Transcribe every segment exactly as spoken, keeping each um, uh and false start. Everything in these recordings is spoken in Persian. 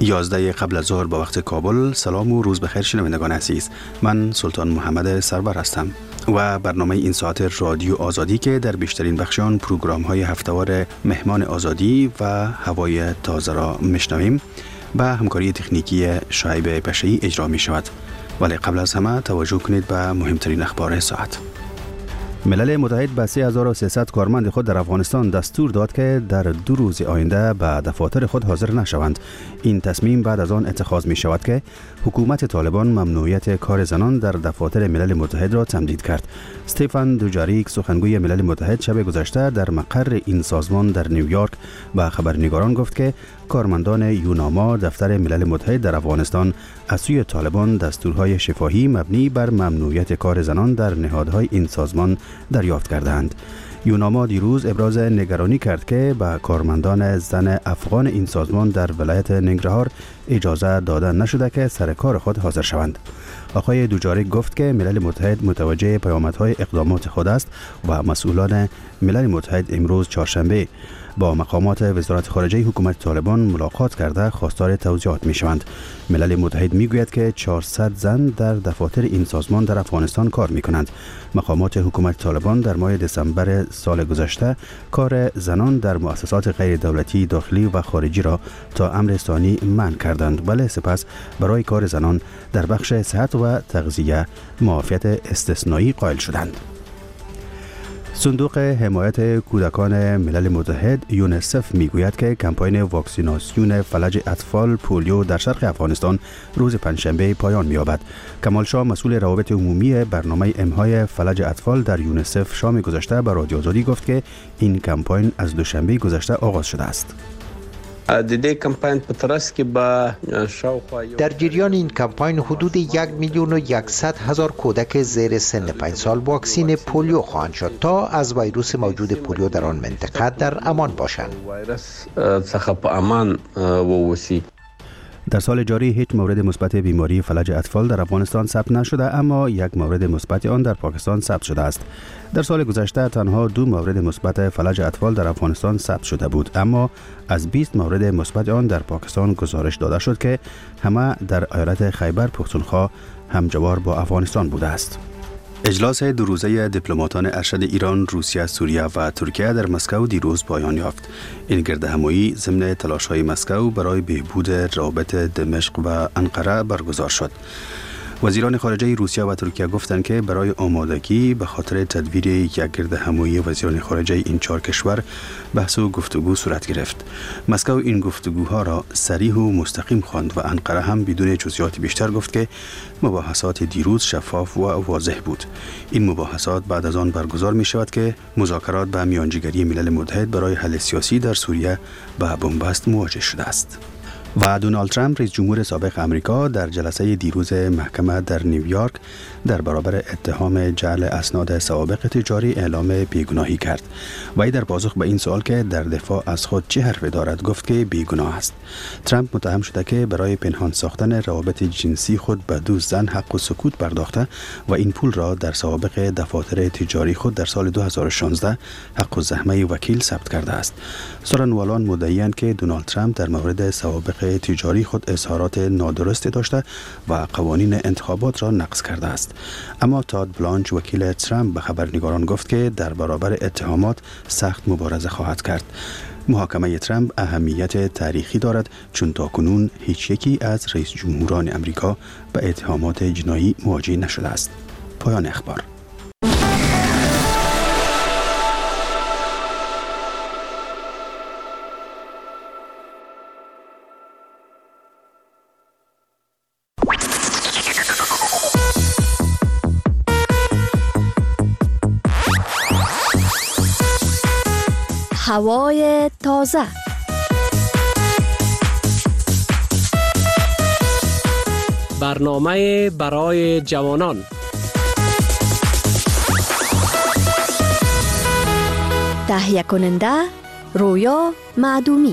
یازده قبل از ظهر به وقت کابل. سلام و روز بخیر شنوندگان عزیز. من سلطان محمد سرور هستم و برنامه این ساعت رادیو آزادی که در بیشترین بخشان پروگرام های هفته‌وار مهمان آزادی و هوای تازه را میشنویم با همکاری تکنیکی شایب پشه‌ای اجرا می شود. ولی قبل از همه توجه کنید به مهمترین اخبار ساعت. ملل متحد به سه هزار و سیصد کارمند خود در افغانستان دستور داد که در دو روز آینده به دفاتر خود حاضر نشوند. این تصمیم بعد از آن اتخاذ می شود که حکومت طالبان ممنوعیت کار زنان در دفاتر ملل متحد را تمدید کرد. استفان دوجاریک سخنگوی ملل متحد شب گذشته در مقر این سازمان در نیویورک به خبرنگاران گفت که کارمندان یوناما دفتر ملل متحد در افغانستان از سوی طالبان دستورهای شفاهی مبنی بر ممنوعیت کار زنان در نهادهای این سازمان دریافت کردند. یوناما دیروز ابراز نگرانی کرد که به کارمندان زن افغان این سازمان در ولایت ننگرهار اجازه داده نشده که سر کار خود حاضر شوند. آقای دوجاریک گفت که ملل متحد متوجه پیامدهای اقدامات خود است و مسئولان ملل متحد امروز چهارشنبه با مقامات وزارت خارجه حکومت طالبان ملاقات کرده خواستار توضیحات می شوند. ملل متحد می گوید که چهارصد زن در دفاتر این سازمان در افغانستان کار می کنند. مقامات حکومت طالبان در ماه دسامبر سال گذشته کار زنان در مؤسسات غیر دولتی داخلی و خارجی را تا امر ثانی منع کردند، ولی سپس برای کار زنان در بخش صحت و تغذیه معافیت استثنایی قائل شدند. صندوق حمایت کودکان ملل متحد یونیسف میگوید که کمپاین واکسیناسیون فلج اطفال پولیو در شرق افغانستان روز پنجشنبه پایان می‌یابد. کمال شاه مسئول روابط عمومی برنامه امهای فلج اطفال در یونیسف شام گذشته به رادیو آزادی گفت که این کمپاین از دوشنبه گذشته آغاز شده است. د دې کمپاین په ترڅ کې به شاوخوا در جریان این کمپاین حدود یک میلیون و یکصد هزار کودک زیر سن پنج سال واکسین پولیو خواهند شد تا از ویروس موجود پولیو در آن منطقه در امان باشند. ویروس څخه په امان ووسی. در سال جاری هیچ مورد مثبت بیماری فلج اطفال در افغانستان ثبت نشده، اما یک مورد مثبت آن در پاکستان ثبت شده است. در سال گذشته تنها دو مورد مثبت فلج اطفال در افغانستان ثبت شده بود، اما از بیست مورد مثبت آن در پاکستان گزارش داده شد که همه در ایالت خیبر پختونخوا همجوار با افغانستان بوده است. اجلاس دو روزه دیپلماتان ارشد ایران، روسیه، سوریه و ترکیه در مسکو دیروز پایان یافت. این گردهمایی ضمن تلاش‌های مسکو برای بهبود روابط دمشق و انقره برگزار شد. وزیران خارجه روسیه و ترکیه گفتند که برای آمادگی به خاطر تدویر یک گردهمایی وزیران خارجه این چهار کشور بحث و گفتگو صورت گرفت. مسکو این گفتگوها را صریح و مستقیم خواند و انقره هم بدون جزئیات بیشتر گفت که مباحثات دیروز شفاف و واضح بود. این مباحثات بعد از آن برگزار می شود که مذاکرات به میانجیگری ملل متحد برای حل سیاسی در سوریه به بنبست مواجه شده است. و دونالد ترامپ رئیس جمهور سابق آمریکا در جلسه دیروز محکمه در نیویورک در برابر اتهام جعل اسناد سوابق تجاری اعلام بیگناهی کرد. وی در پاسخ به این سوال که در دفاع از خود چه حرفی دارد گفت که بیگناه است. ترامپ متهم شده که برای پنهان ساختن روابط جنسی خود به دو زن حق و سکوت پرداخته و این پول را در سوابق دفاتر تجاری خود در سال دو هزار و شانزده حق و زحمه وکیل ثبت کرده است. سخنوران مدعی‌اند که دونالد ترامپ در مورد سوابق تجاری خود اظهارات نادرستی داشته و قوانین انتخابات را نقض کرده است. اما تاد بلانچ وکیل ترامپ به خبرنگاران گفت که در برابر اتهامات سخت مبارزه خواهد کرد. محاکمه ترامپ اهمیت تاریخی دارد چون تاکنون هیچ یکی از رئیس جمهوران امریکا به اتهامات جنایی مواجه نشده است. پایان اخبار. هوای تازه. برنامه برای جوانان. تهیه کننده رویا معدومی.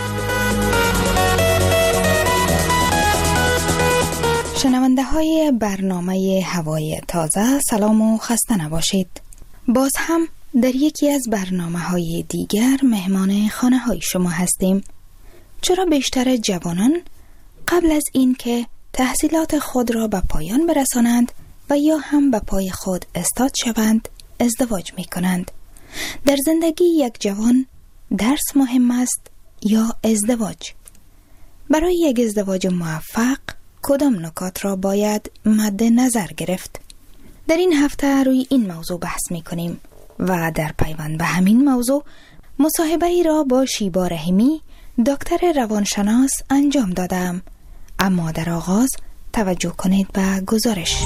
شنونده های برنامه هوای تازه، سلام و خسته نباشید. باز هم در یکی از برنامه های دیگر مهمان خانه های شما هستیم. چرا بیشتر جوانان قبل از این که تحصیلات خود را به پایان برسانند و یا هم به پای خود استاد شوند ازدواج می کنند. در زندگی یک جوان درس مهم است یا ازدواج؟ برای یک ازدواج موفق کدام نکات را باید مد نظر گرفت؟ در این هفته روی این موضوع بحث می کنیم و در پیوند به همین موضوع مصاحبه ای را با شیبا رحیمی دکتر روانشناس انجام دادم. اما در آغاز توجه کنید به گزارش.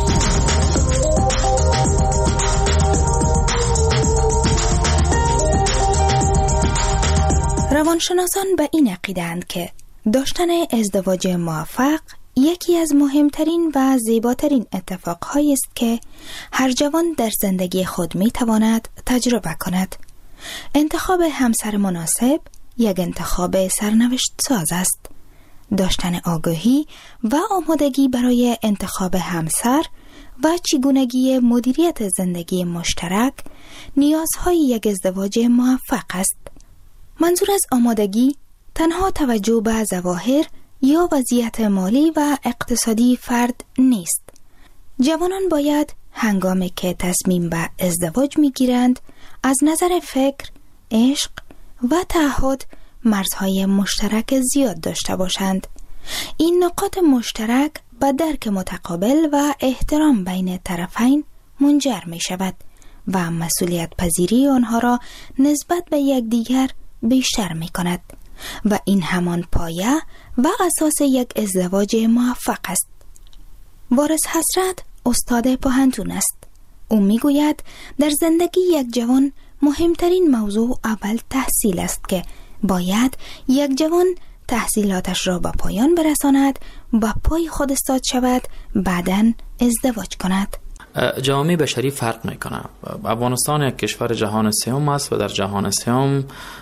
روانشناسان به این عقیده‌اند که داشتن ازدواج موفق یکی از مهمترین و زیباترین اتفاقهایی است که هر جوان در زندگی خود میتواند تجربه کند. انتخاب همسر مناسب یک انتخاب سرنوشت ساز است. داشتن آگاهی و آمادگی برای انتخاب همسر و چگونگی مدیریت زندگی مشترک نیازهای یک ازدواج موفق است. منظور از آمادگی تنها توجه به ظواهر یا وضعیت مالی و اقتصادی فرد نیست. جوانان باید هنگامی که تصمیم به ازدواج میگیرند از نظر فکر، عشق و تعهد مرزهای مشترک زیاد داشته باشند. این نقاط مشترک به درک متقابل و احترام بین طرفین منجر می شود و مسئولیت پذیری آنها را نسبت به یکدیگر بیشتر می کند و این همان پایه و اساس یک ازدواج موفق است. وارث حسرت استاد پاهنتون است. او می گوید در زندگی یک جوان مهمترین موضوع اول تحصیل است که باید یک جوان تحصیلاتش را به پایان برساند، به پای خود استاد شود، بعداً ازدواج کند. جامعه بشری فرق میکنه. افغانستان یک کشور جهان سوم است و در جهان سوم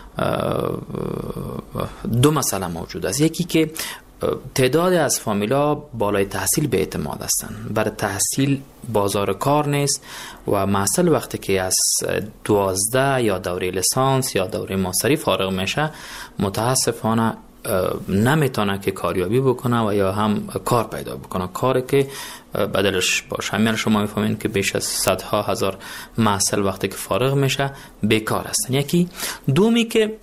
دو مسئله موجود است. یکی که تعداد از فامیلا بالای تحصیل به اعتماد هستند. برای تحصیل بازار کار نیست و محصل وقتی که از دوازده یا دوره لیسانس یا دوره ماستری فارغ میشه متاسفانه نمیتونه که کاریابی بکنه و یا هم کار پیدا بکنه، کاری که بدلش باشه. همین شما میفهمین که بیش از صدها هزار محصل وقتی که فارغ میشه بیکار هستن. یکی دومی که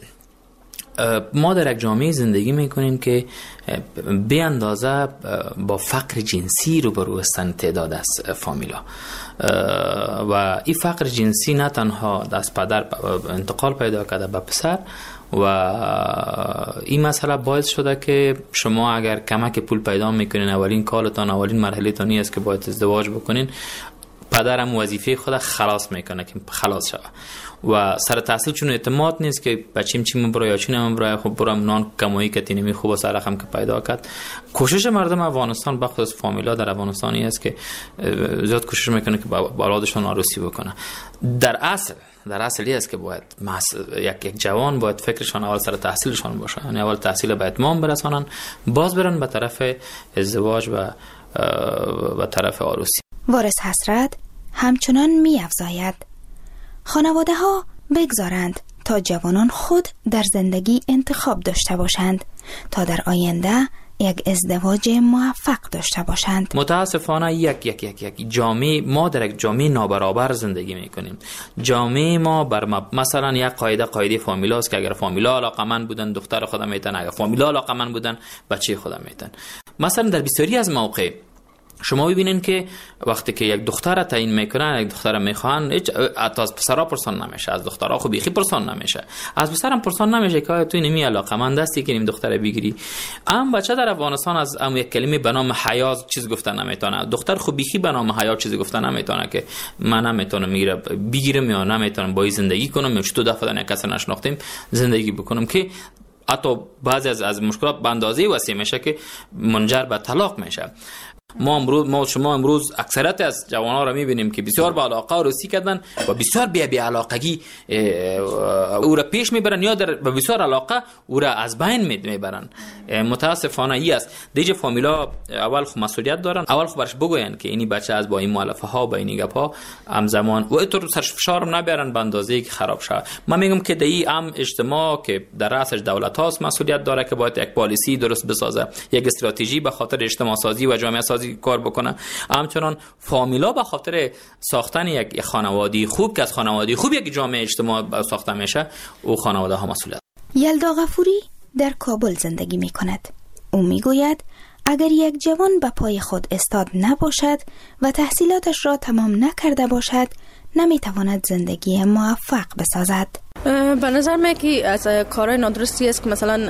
ما در یک جامعه زندگی میکنیم که به اندازه با فقر جنسی روبرو هستند تعداد از فامیلا و این فقر جنسی نه تنها از پدر انتقال پیدا کرده به پسر و این مسئله باعث شده که شما اگر کمک پول پیدا میکنین اولین کارتان اولین مرحله تانی است که باید ازدواج بکنین، پدرم وظیفه خود خلاص میکنه که خلاص شوه و سر تحصیل چون اعتماد نیست که بچیم چی من برای یا چی نمیم برای خب برام نان کمایی که تینمی خوب و سر رقم که پیدا کرد. کوشش مردم افغانستان بخصوص فامیلا در افغانستانی است که زیاد کوشش میکنه که با اولادشون عروسی بکنه. در اصل در اصلی است که باید یک یک جوان باید فکرشان اول سر تحصیلشان باشه، یعنی اول تحصیل به اتمام برسانن، باز برن به طرف ازدواج و به طرف عروسی. وارث حسرت همچنان می افزاید خانواده ها بگذارند تا جوانان خود در زندگی انتخاب داشته باشند تا در آینده یک ازدواج موفق داشته باشند. متاسفانه یک یک یک یک جامعه ما در یک جامعه نابرابر زندگی میکنیم. جامعه ما بر مثلا یک قاعده قاعده فامیلاست که اگر فامیلا علاقمند بودن دختر خودم میتن، اگر فامیلا علاقمند بودن بچه خودم میتن. مثلا در بسیاری از موقع شما ببینین که وقتی که یک دختر تعیین میکنن، یک دختر میخوان، هیچ از پسرا پرسان نمیشه، از دخترها خو بیخی پرسان نمیشه، از پسرم پرسان نمیشه که تو نمی علاقمند هستی که نیم دختر بگیری. ام بچه در افغانستان از ام یک کلمه به نام حیا چیز گفتن نمیتونه، دختر خو بیخی به نام حیا چیز گفتن نمیتونه که من نمیتونم میگیره بگیرم یا نمیتونم با زندگی کنم یا چطور دفعه نه کس نشناختیم زندگی بکنم که حتی بعضی از از مشکلات به اندازه وسیع میشه که منجر به طلاق میشه. ما امروز ما شما امروز اکثریت از جوانان را میبینیم که بسیار با علاقه روسی کردن و بسیار بی بی علاقگی او را پیش میبرن یا در بسیار علاقه او را از بین میبرن. متاسفانه ای است. دیگه فامیلا اول خو مسئولیت دارن، اول خو برش بگوین که اینی بچه از با این مؤلفه ها با این گپ ها همزمان و اینطور سرش فشار نبرن به اندازه‌ای که خراب شه. من میگم که دی ام اجتماع که در رأسش دولت هاست مسئولیت داره که باید یک پالیسی درست بسازه، یک استراتژی به خاطر اجتماع سازی و جامعه سازی کار بکنه. همچنان فامیلا به خاطر ساختن یک خانواده خوب که از خانواده خوب یک جامعه اجتماع ساخته میشه، او خانواده ها مسئولیت. یلدا غفوری در کابل زندگی می کند. او می گوید اگر یک جوان به پای خود استاد نباشد و تحصیلاتش را تمام نکرده باشد، نمی تواند زندگی موفق بسازد. به نظر من که از کارهای نادرستی است که مثلا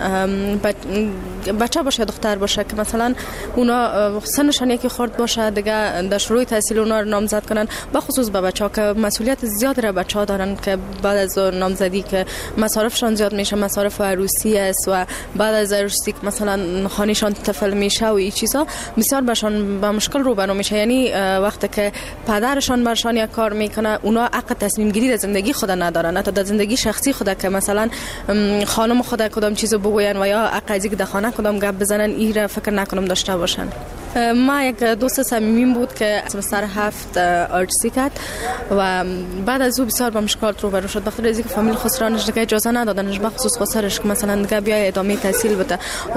بچه باشه دختر باشه که مثلا اونا سنشان یکی خورد باشه دیگه در شروع تحصیل اونا رو نامزد کنن، به خصوص به بچه ها که مسئولیت زیاد را بچه ها دارن که بعد از نامزدی که مصارفشان زیاد میشه، مصارف عروسی است و بعد از عروسی که مثلا خانهشان طفل میشه و این چیزا بسیار برشان با مشکل روبرو میشه. یعنی وقتی که پدرشان برشان یک کار میکنه، اونا حق تصمیم گیری در زندگی خود ندارن، حتی در زندگی شخصی خود که مثلا خانم خود کدام چیزو بگوین و یا عقیدی که در خانه کدام گپ بزنن، این را فکر نکنم داشته باشن. ما یک دوست صمیمیم بود که سمستر هفت آرتسی کرد و بعد از او بسیار با مشکلات روبرو شد، بخاطر از اینکه فامیل خسرانش دیگه اجازه ندادنش، به خصوص خسرش که مثلا دیگه بیای ادامه تحصیل بده.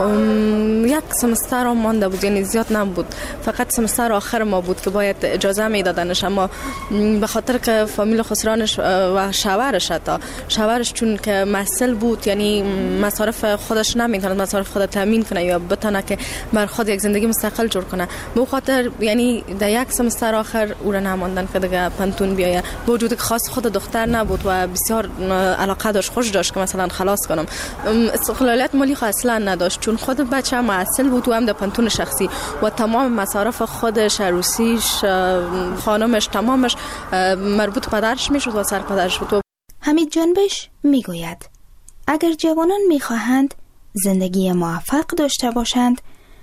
یک سمستر هم مانده بود، یعنی زیاد نبود، فقط سمستر آخر ما بود که باید اجازه میدادنش، اما به خاطر که فامیل خسرانش و شوهرش حتی شوهرش چون که مسئول بود، یعنی مصارف خودش نمیتونه مصارف خود تامین کنه یا بتونه که بر خود یک زندگی مستقل جور کنه، به خاطر یعنی در یک سمستر آخر او را نماندن که دیگه پنتون بیایه. با وجود که خاص خود دختر نبود و بسیار علاقه داشت، خوش داشت که مثلا خلاص کنم، استقلالیت مالی خو اصلا نداشت چون خود بچه مسئول بود و هم در پنتون شخصی و تمام مصارف خودش، عروسیش، خانمش، تمامش مربوط پدرش میشد و سر پدرش بود. حمید جنبش میگوید اگر جوانان میخواهند زندگی موفق داشته باشند،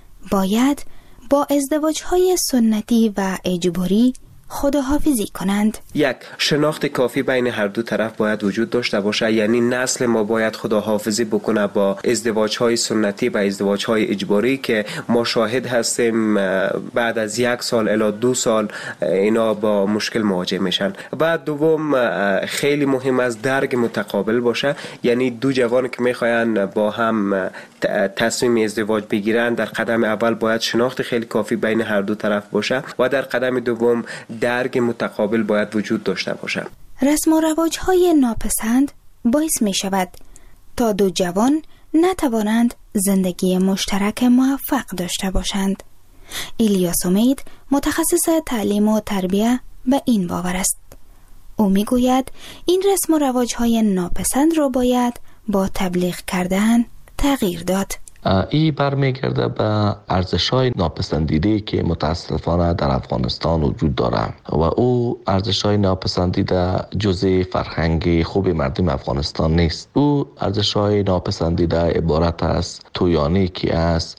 باید با ازدواج‌های سنتی و اجباری خداحافظی کنند. یک شناخت کافی بین هر دو طرف باید وجود داشته باشه، یعنی نسل ما باید خداحافظی بکنه با ازدواج‌های سنتی و ازدواج‌های اجباری که ما شاهد هستیم بعد از یک سال الی دو سال اینا با مشکل مواجه میشن. بعد دوم خیلی مهم است درک متقابل باشه، یعنی دو جوان که میخواین با هم تصمیم ازدواج بگیرن، در قدم اول باید شناخت خیلی کافی بین هر دو طرف باشه و در قدم دوم درک متقابل باید وجود داشته باشه. رسم و رواج‌های ناپسند باعث می شود تا دو جوان نتوانند زندگی مشترک موفق داشته باشند. الیاس امید متخصص تعلیم و تربیه به این باور است. او می گوید این رسم و رواج‌های ناپسند را باید با تبلیغ کردن تغییر داد. ای برمیگرده به ارزش‌های ناپسندیده که متاسفانه در افغانستان وجود داره و او ارزش‌های ناپسندیده جزء فرهنگ خوب مردم افغانستان نیست. او ارزش‌های ناپسندیده عبارت است تویانی که است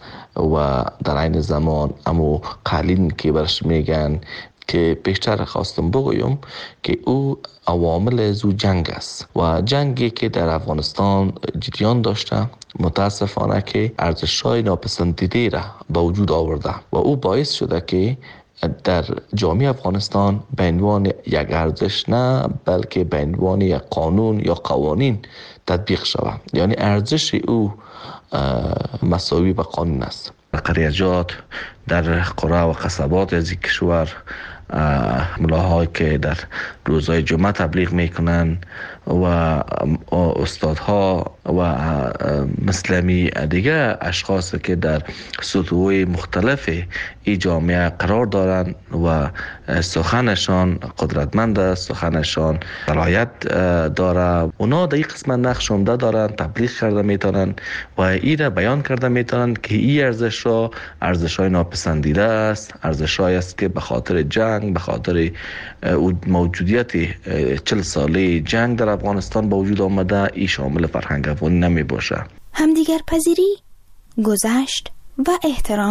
و در عین زمان امو قالین که برش میگن که بیشتر خواستم بگویم که او عوامل زو جنگ است و جنگی که در افغانستان جریان داشته متاسفانه که ارزش‌های ناپسندیده را به وجود آورده و او باعث شده که در جامعه افغانستان به عنوان یک ارزش نه بلکه به عنوان یک قانون یا قوانین تطبیق شود، یعنی ارزش او مساوی به قانون است. قریجات در قرى و قصبات از این کشور ملاهایی که در روزهای جمعه تبلیغ میکنن و استادها و مسلمی دیگه اشخاص که در سطوح مختلف ای جامعه قرار دارن و سخنشان قدرتمند است، سخنشان صلاحیت داره، اونا در این قسمت نقش عمده دارن، تبلیغ کرده میتونن و ای را بیان کرده میتونن که این ارزش را ارزش های ناپسندیده است، ارزش های است که به خاطر جنگ، به خاطر موجودیت چل ساله جنگ در افغانستان با وجود آمده، ای شامل فرهنگ افغانی نمی باشه. همدیگر پذیری، گذشت و احترام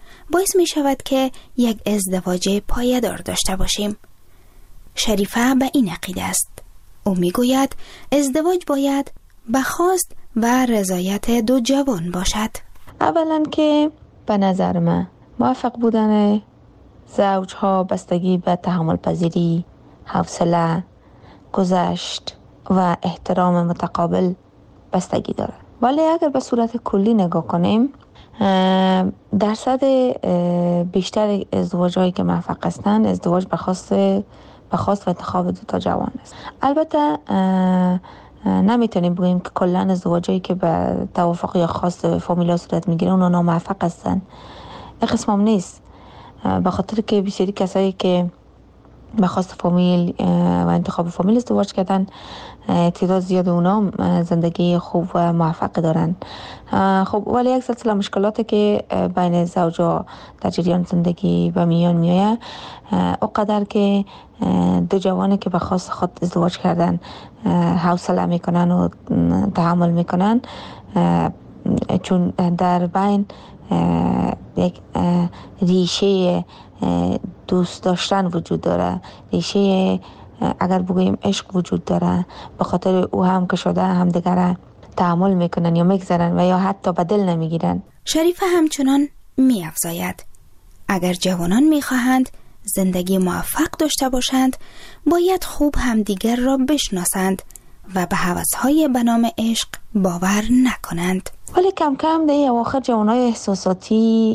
باعث می شود که یک ازدواج پایدار داشته باشیم. شریفه به این عقیده است. او می گوید ازدواج باید به خواست و رضایت دو جوان باشد. اولا که به نظر من موفق بودن زوجها بستگی به تحمل پذیری، حوصله، گذشت و احترام متقابل بستگی داره. ولی اگر به صورت کلی نگاه کنیم، درصد بیشتر ازدواج‌هایی که موفق هستند ازدواج به خواست به خواست و انتخاب دو تا جوان است. البته نمیتونیم بگیم که کلا ازدواجایی که به توافق یا خواست فامیلا صورت میگیره اونا ناموفق هستن. این قسم هم نیست، به خاطر که بسیاری کسایی که به خواست فامیل و انتخاب فامیل ازدواج کردن تعداد زیاد اونا زندگی خوب و موفق دارن. خب ولی یک سلسله مشکلاتی که بین زوجا در جریان زندگی به میان میایه، اونقدر که دو جوانی که به خواست خود ازدواج کردن حوصله میکنن و تحمل میکنن، چون در بین یک ریشه دوست داشتن وجود داره، ریشه اگر بگوییم عشق وجود داره، به خاطر او هم که شده هم دیگر تحمل میکنن یا میگذارن و یا حتی به دل نمیگیرن. شریفه همچنان میافزاید اگر جوانان میخواهند زندگی موفق داشته باشند باید خوب همدیگر را بشناسند و به هوس‌های به نام عشق باور نکنند. ولی کم کم در اواخر جوانای احساساتی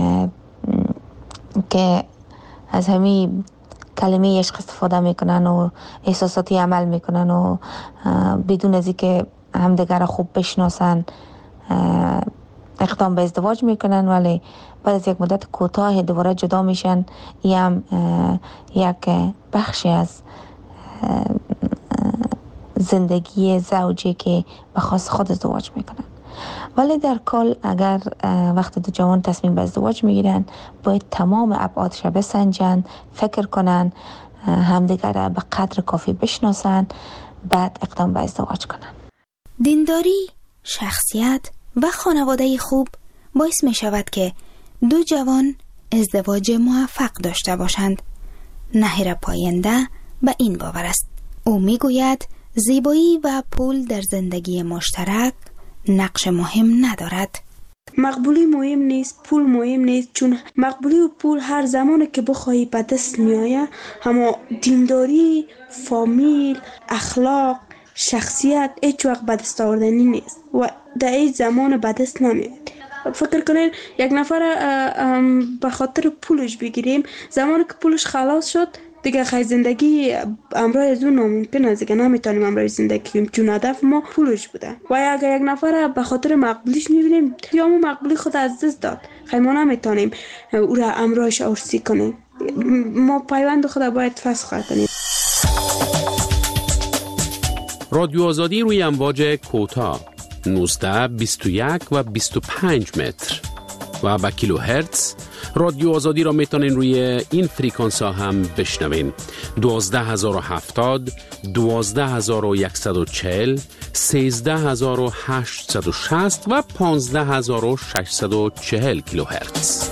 که از همین کلمه عشق استفاده میکنن و احساساتی عمل میکنن و بدون از اینکه همدیگر خوب بشناسن اقدام به ازدواج میکنن، ولی بعد از یک مدت کوتاه دوباره جدا میشن. این هم یک بخشی از زندگی زوجی که به خواست خود ازدواج میکنن. ولی در کل اگر وقت دو جوان تصمیم به ازدواج میگیرن باید تمام ابعادش بسنجن، فکر کنن، همدیگر را به قدر کافی بشناسن، بعد اقدام به ازدواج کنن. دینداری، شخصیت و خانواده خوب باعث می شود که دو جوان ازدواج موفق داشته باشند. نهیر پاینده به این باور است. او می گوید زیبایی و پول در زندگی مشترک نقش مهم ندارد. مقبولی مهم نیست، پول مهم نیست، چون مقبولی و پول هر زمانی که بخواهی به دست میآید، اما دینداری، فامیل، اخلاق، شخصیت هیچ وقت به دست آوردنی نیست و در این زمان به دست نمیاد. فکر کنین یک نفر به خاطر پولش بگیریم، زمانی که پولش خلاص شد دیگه خیلی زندگی امرای از اون ناممکن است، دیگه نمیتونیم امرای زندگی کنیم چون هدف ما پولش بوده. و اگر یک نفر به خاطر مقبولیش میبینیم یا ما مقبولی خود از دست داد، خیلی ما نمیتونیم او را امرایش ارسی کنیم. ما پیوند خود باید فسخ کنیم. رادیو آزادی روی امواج کوتاه نوزده، بیست و یک و بیست و پنج متر و با کیلو هرتز. رادیو آزادی را میتونین روی این فریکانس ها هم بشنوین: دوازده هزار و هفتاد، دوازده هزار و صد و چهل، سیزده هزار و هشتصد و شصت و پانزده هزار و ششصد و چهل کیلو هرتز.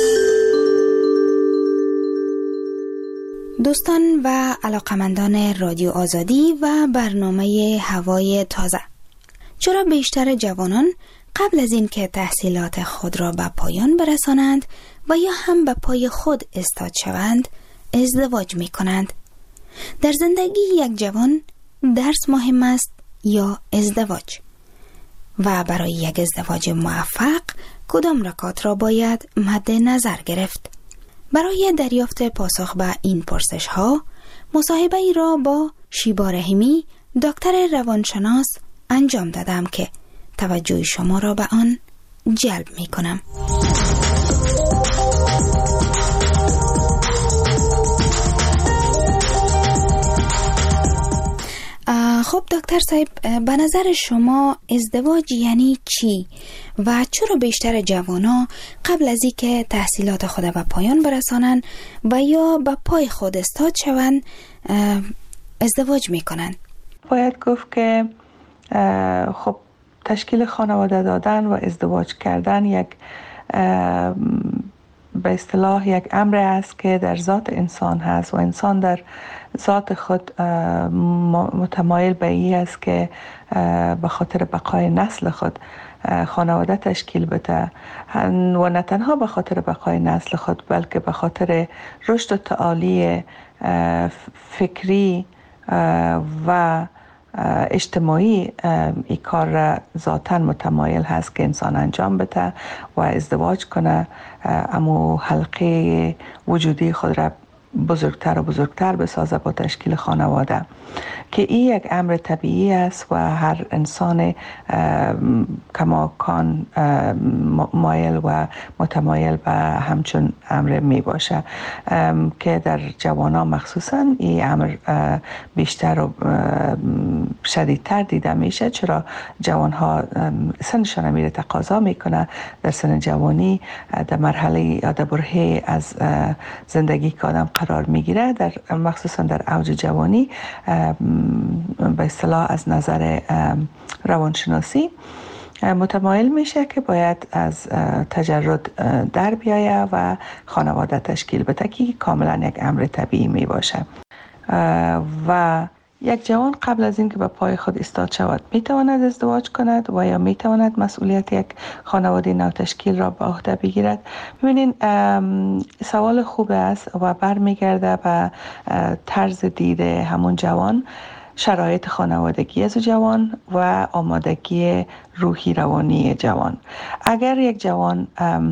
دوستان و علاقمندان رادیو آزادی و برنامه هوای تازه، چرا بیشتر جوانان قبل از این که تحصیلات خود را به پایان برسانند و یا هم به پای خود استاد شوند ازدواج می کنند؟ در زندگی یک جوان درس مهم است یا ازدواج؟ و برای یک ازدواج موفق کدام نکات را باید مد نظر گرفت؟ برای دریافت پاسخ به این پرسش ها مصاحبه ای را با شیبا رحیمی، دکتر روانشناس انجام دادم که توجه شما را به آن جلب می کنم. خب دکتر صاحب، به نظر شما ازدواج یعنی چی و چرا بیشتر جوانا قبل از اینکه تحصیلات خود به پایان برسانن و یا به پای خود استاد شوند ازدواج میکنن؟ باید گفت که خب تشکیل خانواده دادن و ازدواج کردن یک به اصطلاح یک امر است که در ذات انسان هست و انسان در ذات خود متمایل به این است که به خاطر بقای نسل خود خانواده تشکیل بده و نه تنها به خاطر بقای نسل خود بلکه به خاطر رشد و تعالی فکری و اجتماعی این کار را ذاتاً متمایل هست که انسان انجام بده و ازدواج کنه، اما حلقه وجودی خود را بزرگتر و بزرگتر بسازه با تشکیل خانواده که این یک امر طبیعی است و هر انسان کماکان مایل و متمایل به همچون امر می باشه که در جوانان مخصوصا این امر بیشتر و شدیدتر دیده میشه، چرا جوانها سنشان میره تقاضا میکنه در سن جوانی در مرحله یا در برهه از زندگی که آدم قرار میگیره، در مخصوصا در اوج جوانی به اصطلاح از نظر روانشناسی متمایل میشه که باید از تجرد در بیایه و خانواده تشکیل بده که کاملا یک امر طبیعی می باشه و یک جوان قبل از اینکه به پای خود ایستاد شود میتواند ازدواج کند و یا میتواند مسئولیت یک خانواده نو تشکیل را به عهده بگیرد. ببینین سوال خوب است و برمیگرده به طرز دید همون جوان، شرایط خانوادگی از جوان و آمادگی روحی روانی جوان. اگر یک جوان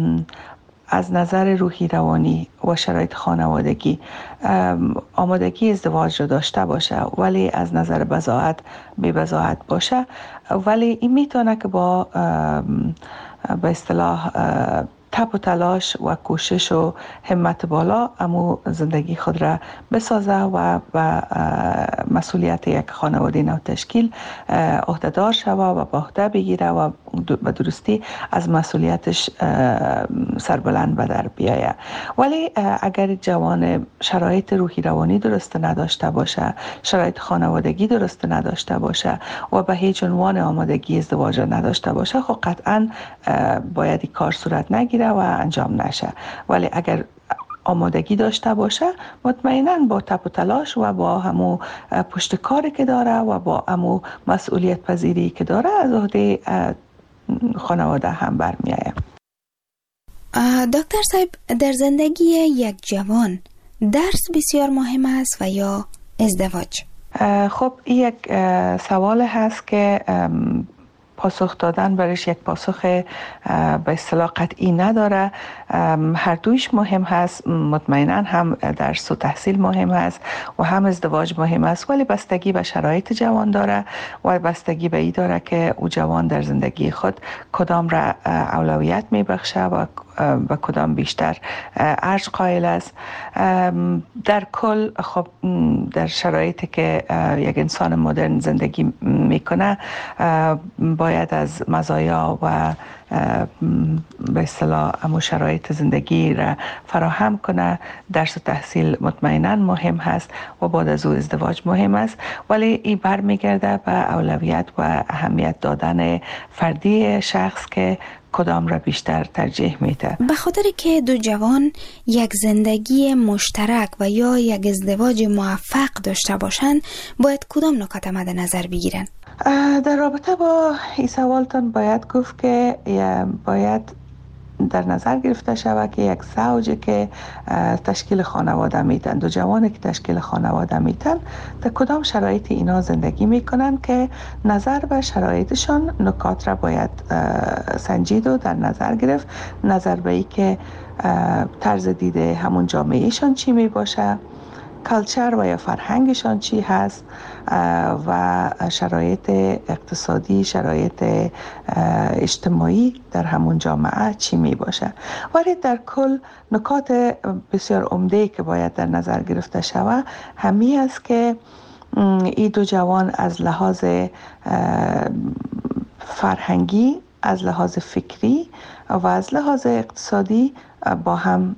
از نظر روحی روانی و شرایط خانوادگی آمادگی ازدواج را داشته باشه ولی از نظر بضاعت بی بضاعت باشه، ولی این میتونه که با به اصطلاح تب و تلاش و کوشش و همت بالا امو زندگی خود را بسازه و و مسئولیت یک خانواده نو تشکیل عهده‌دار شود و به عهده بگیره و به درستی از مسئولیتش سربلند به در بیایه. ولی اگر جوان شرایط روحی روانی درست نداشته باشه، شرایط خانوادگی درست نداشته باشه و به هیچ عنوان آمادگی ازدواج نداشته باشه، خب قطعا باید این کار صورت نگیره و انجام نشه. ولی اگر آمادگی داشته باشه، مطمئناً با تپ و تلاش و با همو پشت کاری که داره و با همو مسئولیت پذیری که داره از عهده خانواده هم برمیآید. دکتر صاحب، در زندگی یک جوان درس بسیار مهم است و یا ازدواج؟ خب این یک سوال هست که پاسخ دادن برش یک پاسخ به اصطلاح قطعی نداره. هر دویش مهم هست، مطمئنا هم درس و تحصیل مهم هست و هم ازدواج مهم است، ولی بستگی به شرایط جوان داره و بستگی به این داره که او جوان در زندگی خود کدام را اولویت میبخشه و و کدام بیشتر ارج قائل است. در کل خب در شرایطی که یک انسان مدرن زندگی میکنه باید از مزایا و به اصطلاح امو شرایط زندگی را فراهم کنه. درس و تحصیل مطمئنا مهم هست و بعد از او ازدواج مهم است، ولی این برمیگرده به اولویت و اهمیت دادن فردی شخص که کدام را بیشتر ترجیح میده. به خاطر که دو جوان یک زندگی مشترک و یا یک ازدواج موفق داشته باشند، باید کدام نکات مد نظر بگیرن؟ در رابطه با این سوالتان باید گفت که باید در نظر گرفته شود که یک زوجی که تشکیل خانواده میتن، دو جوانی که تشکیل خانواده میتن، در کدام شرایط اینا زندگی میکنن که نظر به شرایطشان نکات را باید سنجید و در نظر گرفت. نظر به ای که طرز دیده همون جامعهشان چی میباشه، کلچر و یا فرهنگشان چی هست و شرایط اقتصادی، شرایط اجتماعی در همون جامعه چی می باشه. ولی در کل نکات بسیار عمده که باید در نظر گرفته شود همی است که این دو جوان از لحاظ فرهنگی، از لحاظ فکری و از لحاظ اقتصادی با هم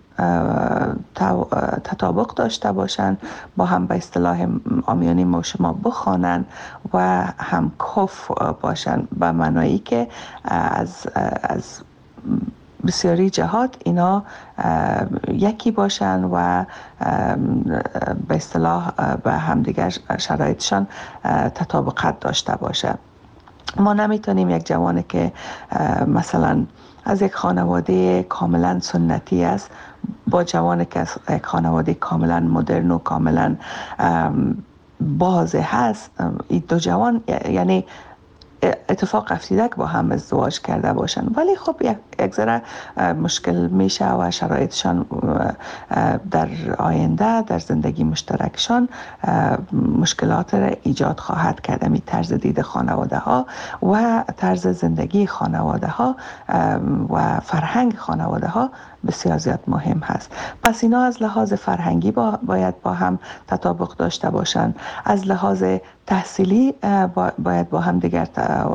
تطابق داشته باشند، با هم به اصطلاح عامیانه ما شما بخوانند و هم کف باشند، به معنایی که از از بسیاری جهات اینا یکی باشن و به اصطلاح به همدیگر شرایطشان تطابقت داشته باشه. ما نمیتونیم یک جوانی که مثلا از یک خانواده کاملا سنتی است با جوانی که از یک خانواده کاملا مدرن و کاملا باز هست، این دو جوان یعنی اتفاق افتیده که با هم ازدواج کرده باشن، ولی خب یک ذره مشکل میشه و شرایطشان در آینده در زندگی مشترکشان مشکلات را ایجاد خواهد کرد. می طرز دید خانواده ها و طرز زندگی خانواده ها و فرهنگ خانواده ها بسیار زیاد مهم هست. پس اینا از لحاظ فرهنگی با باید با هم تطابق داشته باشن، از لحاظ تحصیلی باید با هم دیگر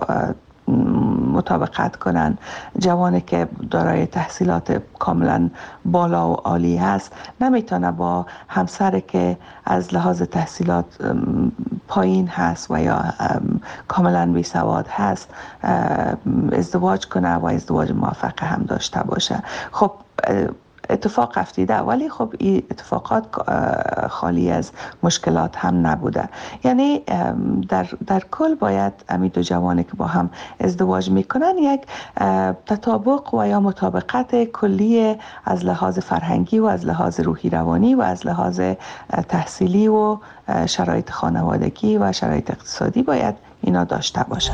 مطابقت کنن. جوانی که دارای تحصیلات کاملا بالا و عالی هست نمیتونه با همسری که از لحاظ تحصیلات پایین هست و یا کاملا بی سواد هست ازدواج کنه و ازدواج موفق هم داشته باشه. خب اتفاق افتیده، ولی خب این اتفاقات خالی از مشکلات هم نبوده. یعنی در, در کل باید امی دو جوانی که با هم ازدواج میکنن یک تطابق و یا مطابقت کلی از لحاظ فرهنگی و از لحاظ روحی روانی و از لحاظ تحصیلی و شرایط خانوادگی و شرایط اقتصادی باید اینا داشته باشن.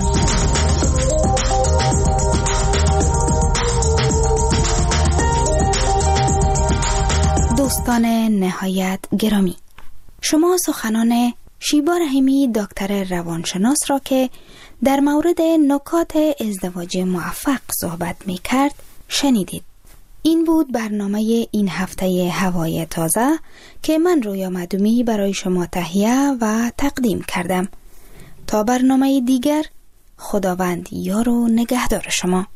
دوستان نهایت گرامی، شما سخنان شیبا رحیمی دکتر روانشناس را که در مورد نکات ازدواج موفق صحبت می کرد شنیدید. این بود برنامه این هفته هوای تازه که من رویا مدومی برای شما تهیه و تقدیم کردم. تا برنامه دیگر، خداوند یار و نگهدار شما.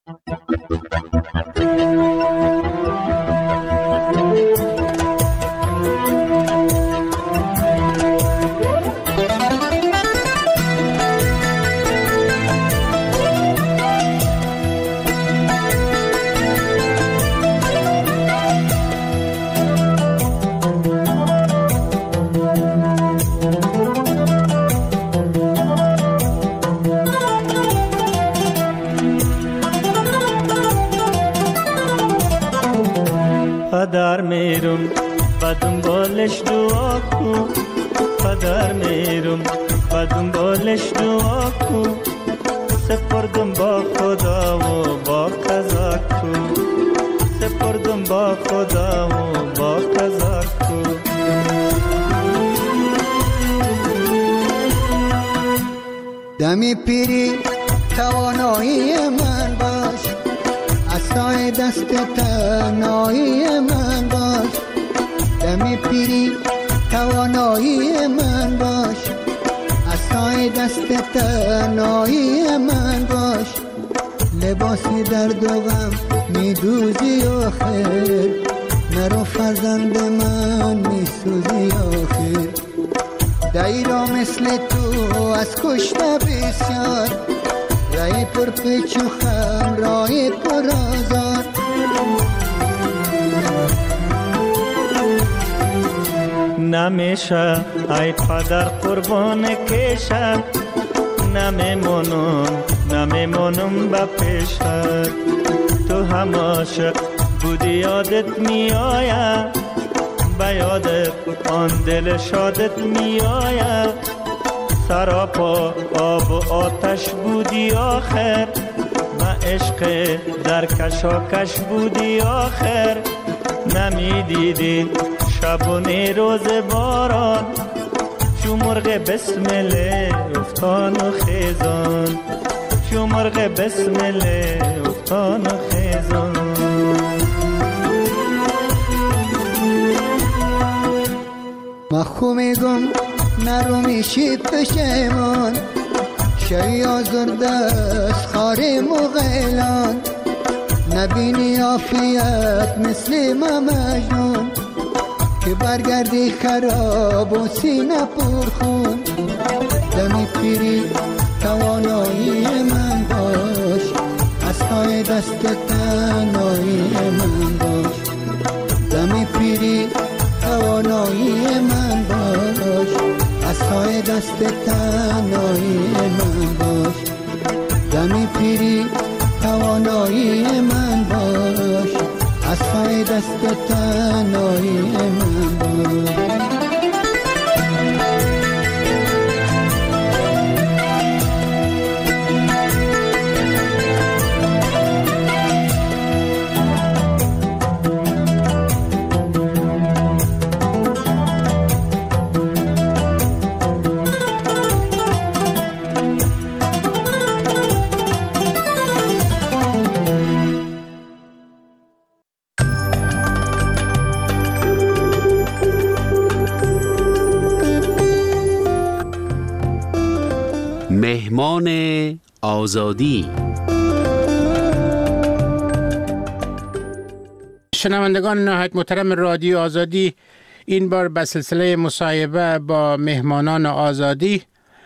پدر میرم با دنبالش دعا کن، پدر میرم با دنبالش دعا کن، سپردم با خدا و با قضا کن، سپردم با خدا و با قضا کن. دمی پیری توانایی من باش، عصای دست تنهایی من باش. دمی پیری توانایی من باش، عصای دست تنهایی من باش. لباسی درد و غم میدوزی آخر، مرا فرزند من میسوزی آخر. دایرا مثل تو از کشته بسیار، رای پر پیچ و خم رای پر آزار. نمیشه ای پدر قربان کشم، نمیمونم نمیمونم با پیشت. تو هم عاشق بودی یادت میآید، به یادت آن دل شادت میآید. سراپا آب و آتش بودی آخر، و عشق در کشاکش بودی آخر. نمیدیدی شبونه روز باران، چو مرغ بسمله افتان و خیزان، چو مرغ بسمله افتان و خیزان. ما خو میگم نرو میشی پشیمان، شوی آزرده از خاری مغیلان. نبینی عافیت مثل ما مجنون، که برگردی خراب و سینه پرخون. دمی پیری توانایی من باش، از پای دست تنهایی تنهایی من باش، دم پیری توانایی من باش، از پای دست تنهایی من باش. مهمان آزادی. شنوندگان نهایت محترم رادیو آزادی، این بار به سلسله مصاحبه با مهمانان آزادی،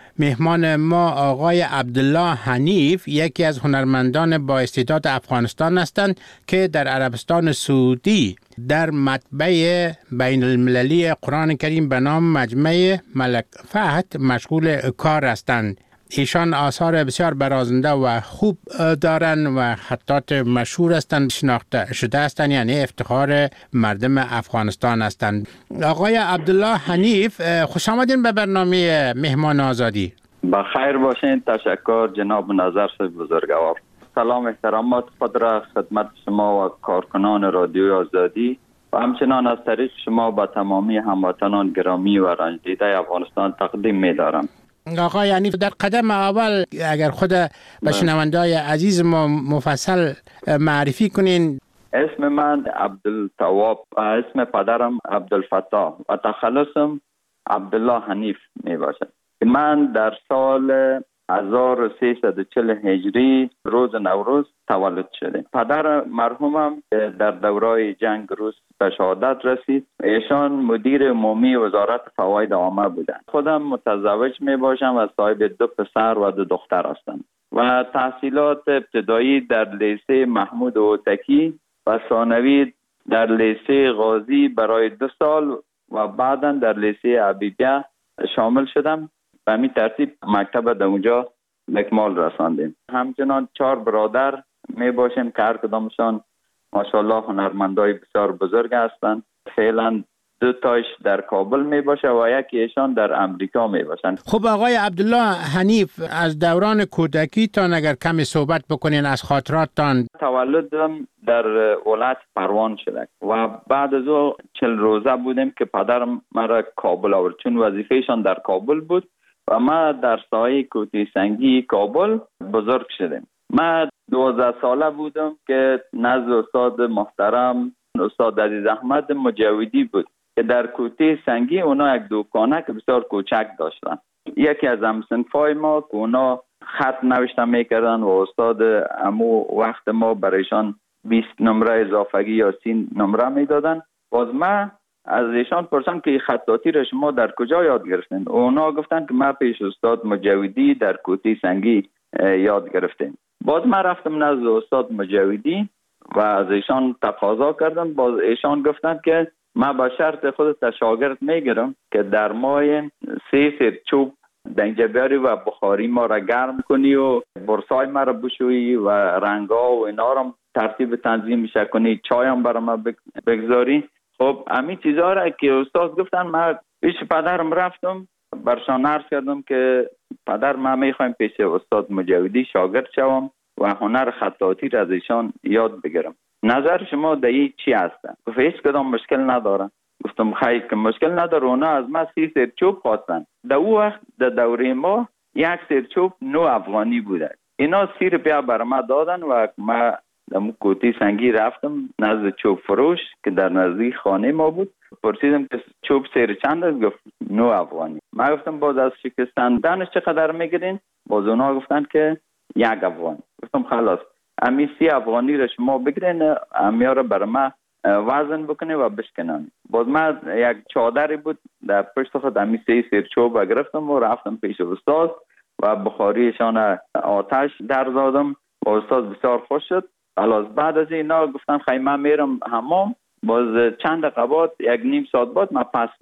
مهمان ما آقای عبدالله حنیف، یکی از هنرمندان با استعداد افغانستان هستند که در عربستان سعودی در مطبع بین المللی قرآن کریم به نام مجمع ملک فهد مشغول کار هستند. ایشان آثار بسیار برازنده و خوب دارن و خطات مشهور هستند، شناخته شده هستند، یعنی افتخار مردم افغانستان هستند. آقای عبدالله حنیف، خوش آمدین به برنامه مهمان آزادی. بخیر باشین. تشکر جناب نظر بزرگوار. سلام احترامات خود را خدمت شما و کارکنان رادیو آزادی و همچنان از طریق شما با تمامی هموطنان گرامی و رنج دیده افغانستان تقدیم می دارم. آقا یعنی در قدم اول اگر خود به شنونده‌های عزیز ما مفصل معرفی کنین. اسم من عبدالتواب، اسم پدرم عبدالفتاح و تخلصم عبدالله حنیف می باشد. من در سال هزار و سیصد و چهل هجری روز نوروز تولد شده. پدر مرحومم در دورای جنگ روس به شهادت رسید. ایشان مدیر عمومی وزارت فواید عامه بودند. خودم متزوج می باشم و صاحب دو پسر و دو دختر هستم و تحصیلات ابتدایی در لیسه محمود هوتکی و ثانوی در لیسه غازی برای دو سال و بعدا در لیسه حبیبیه شامل شدم. به همین ترتیب مکتب در اونجا اکمال رساندیم. همچنان چهار برادر می باشیم که هر کدامشان ماشاءالله هنرمندای بسیار بزرگ هستند. فعلا دو تایش در کابل می باشه و یکی ایشان در امریکا می باشند. خب آقای عبدالله حنیف، از دوران کودکی تا اگر کمی صحبت بکنین از خاطراتتان. تولدم در ولایت پروان شده و بعد از او چل روزه بودیم که پدرم مرا کابل آورد، چون وظیفهشان در کابل بود و ما در سایه کوتی سنگی کابل بزرگ شدیم. ما دوازده ساله بودم که نزد استاد محترم استاد عزیز احمد مجاودی بود که در کوتی سنگی اونا یک دکانه که بسیار کوچک داشتن. یکی از همسنفای ما که اونا خط نوشته میکردن و استاد امو وقت ما برایشان بیست نمره اضافگی یا سی نمره میدادن. باز ما از ایشان پرسیدم که خطاطی را شما در کجا یاد گرفتین؟ اونا گفتن که ما پیش استاد مجاودی در کوتی سنگی یاد گرفتیم. باز من رفتم نزد استاد مجاودی و از ایشان تقاضا کردم. باز ایشان گفتن که من با شرط خودت شاگرد میگیرم که در ماه سه سر چوب دنجه بیاری و بخاری ما را گرم کنی و برسای ما را بشویی و رنگا و اینا را ترتیب تنظیم میشه کنی، چای هم برای ما بگذاری. خب همین چیزها را که استاد گفتن من پیش پدرم رفتم برشان عرض کردم که پدر من میخوایم پیش استاد مجاودی شاگرد شوم و هنر خطاطی را از ایشان یاد بگیرم. نظر شما در این چی هستن؟ گفت هیچ کدام مشکل ندارن. گفتم خیلی که مشکل نداره. اونا از ما سی سرچوب خواستن. در او وقت در دوره ما یک سرچوب نو افغانی بوده. اینا سی روپیه بر ما دادن و ما در کوتی سنگی رفتم نزد چوب فروش که در نزدیک خانه ما بود. پرسیدم که چوب سیر چند است؟ گفت نو افغانی. ما گفتم باز از شکستندنش چقدر میگیرین؟ باز اونا گفتن که یک افغانی. گفتم خلاص امی سی افغانی را شما بگیرین، امی را بر ما وزن بکنه و بشکنن. باز ما یک چادری بود در پشت خود امی سی سیر چوب گرفتم و رفتم پیش استاد و بخاریشان آتش در زدم و استاد بسیار خوش شد. خلاص بعد از اینا گفتن خیلی من میرم حمام. باز چند دقیقه بعد یک نیم ساعت بعد من پس میام.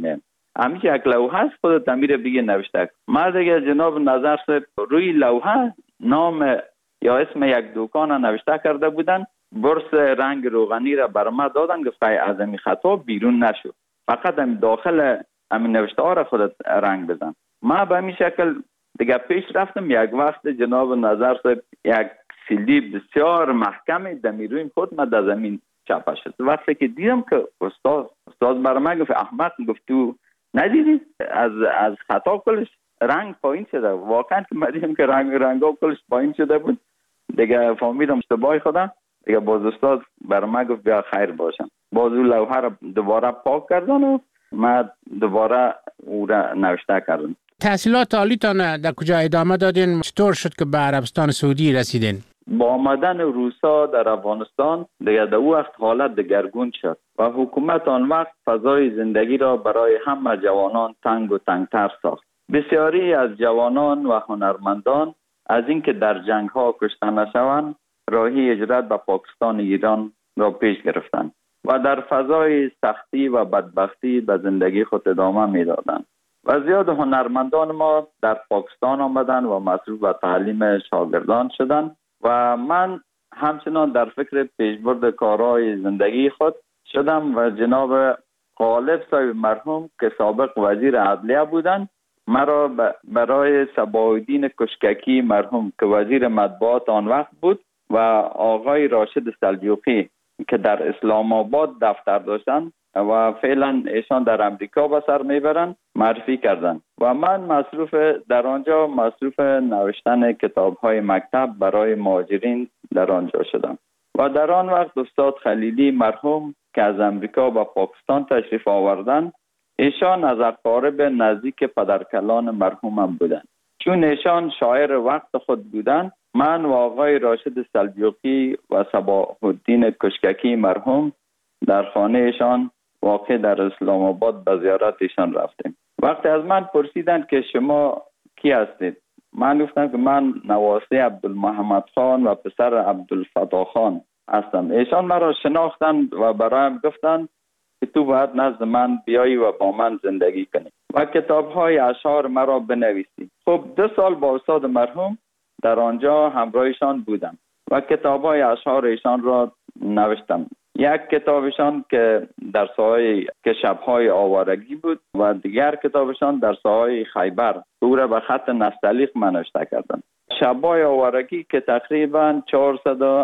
همیشه یک لوحه است خودت امیر بگی نوشته. ما دیگه جناب نظر صاحب روی لوحه نام یا اسم یک دکان نوشته کرده بودن، برس رنگ روغنی را بر ما دادن، گفت از این خطا بیرون نشو، فقط هم داخل همین نوشته ها را خودت رنگ بزن. ما به همین شکل دیگه پیش رفتم. یک وقت جناب نظر صاحب یک سیلی بسیار محکم دمیروی خود ما در زمین چاپ شد. وقتی که دیدم که استاد استاد بر من گفت احمق، گفت تو ندیدی از از خطا کلش رنگ پایین شده. واقعا که من دیدم که رنگ رنگا کلش پایین شده بود. دیگه فهمیدم اشتباه خودم. دیگه باز استاد بر من گفت بیا خیر باشم. باز اون لوحه را دوباره پاک کردن و ما دوباره او را نوشته کردم. تحصیلات عالیتان در کجا ادامه دادین؟ چطور شد که به عربستان سعودی رسیدین؟ با آمدن روسا در افغانستان دیگه در او وقت حالت دگرگون شد و حکومت آن وقت فضای زندگی را برای همه جوانان تنگ و تنگتر ساخت. بسیاری از جوانان و هنرمندان از اینکه در جنگ ها کشته نشوند راهی هجرت به پاکستان ایران را پیش گرفتند و در فضای سختی و بدبختی به زندگی خود ادامه میدادند. و زیاد هنرمندان ما در پاکستان آمدند و مصروف به تعلیم شاگردان شدند و من همچنان در فکر پیشبرد کارهای زندگی خود شدم و جناب غالب صاحب مرحوم که سابق وزیر عدلیه بودند مرا برای صباح‌الدین کشککی مرحوم که وزیر مطبوعات آن وقت بود و آقای راشد سلجوقی که در اسلام آباد دفتر داشتند و فعلا ایشان در امریکا به سر میبرند معرفی کردند و من مصروف در آنجا مصروف نوشتن کتاب‌های مکتب برای مهاجرین در آنجا شدم و در آن وقت استاد خلیلی مرحوم که از امریکا به پاکستان تشریف آوردند ایشان از اقارب نزدیک پدرکلان مرحومم بودند. چون ایشان شاعر وقت خود بودند من و آقای راشد سلجوقی و صباح الدین کشککی مرحوم در خانه ایشان واقع در اسلام آباد به زیارت ایشان رفتیم. وقتی از من پرسیدند که شما کی هستید؟ من گفتم که من نواسه عبدالمحمد خان و پسر عبدالفتاح خان هستم. ایشان مرا شناختند و برایم گفتند که تو باید نزد من بیایی و با من زندگی کنی و کتاب‌های اشعار مرا بنویسی. خب دو سال با استاد مرحوم در آنجا همراهشان بودم و کتاب‌های اشعار ایشان را نوشتم. یک کتابشان که در ساحه که شب‌های آوارگی بود و دیگر کتابشان در ساحه خیبر او را به خط نستعلیق نوشته کردم. شب‌های آوارگی که تقریبا چهارصد و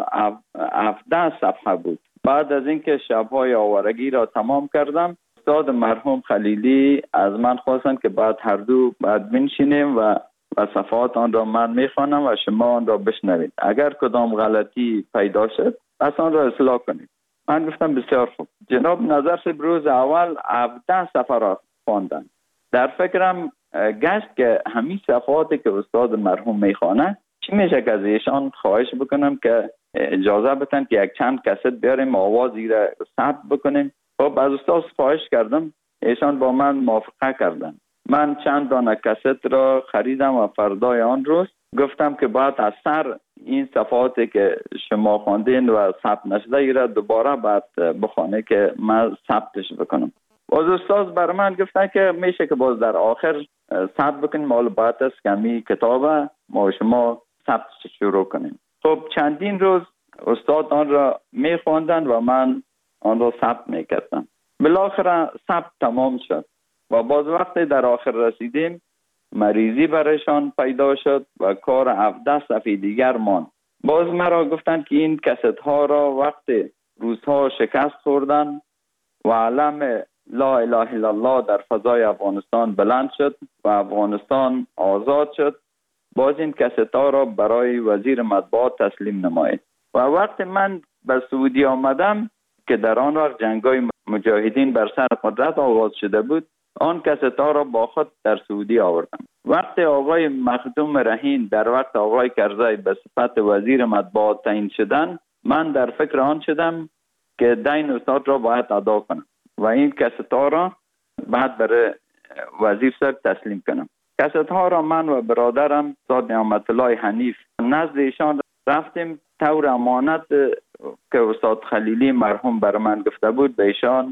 هفده صفحه بود. بعد از اینکه شب‌های آوارگی را تمام کردم استاد مرحوم خلیلی از من خواستند که بعد هر دو بعد بنشینیم و و صفحات آن را من میخوانم و شما آن را بشنوید. اگر کدام غلطی پیدا شد پس آن را اصلاح کنید. من گفتم بسیار خوب. جناب نظر صاحب روز اول هفده صفحه را خواندن. در فکرم گشت که همین صفحاتی که استاد مرحوم میخوانه چی میشه که از ایشان خواهش بکنم که اجازه بدن که یک چند کست بیاریم آوازی را ثبت بکنیم. خب از استاد خواهش کردم، ایشان با من موافقه کردن. من چند دانه کست را خریدم و فردای آن روز گفتم که باید از سر این صفحاتی که شما خواندین و ثبت نشده ای را دوباره باید بخونه که من ثبتش بکنم. باز استاد بر من گفتن که میشه که باز در آخر ثبت بکنیم، مال باید است که همی کتاب ما شما ثبتش شروع کنیم. خب چندین روز استاد آن را میخواندن و من آن را ثبت میکردم. بالاخره ثبت تمام شد و باز وقتی در آخر رسیدیم مریضی برایشان پیدا شد و کار هفده صفحه دیگر ماند. باز مرا گفتند که این کست ها را وقتی روزها شکست خوردن و علم لا اله الا الله در فضای افغانستان بلند شد و افغانستان آزاد شد، باز این کست ها را برای وزیر مطبوعات تسلیم نمایید. و وقتی من به سعودی آمدم که در آن وقت جنگای مجاهدین بر سر قدرت آغاز شده بود، آن کست ها را با خود در سعودی آوردم. وقتی آقای مخدوم رهین در وقت آقای کرزی به صفت وزیر مطبوعات تعیین شدن، من در فکر آن شدم که دین استاد را باید ادا کنم و این کست ها را بعد برای وزیر صاحب تسلیم کنم. کست ها را من و برادرم استاد نعمت الله حنیف نزد ایشان رفتیم. طور امانت که استاد خلیلی مرحوم بر من گفته بود به ایشان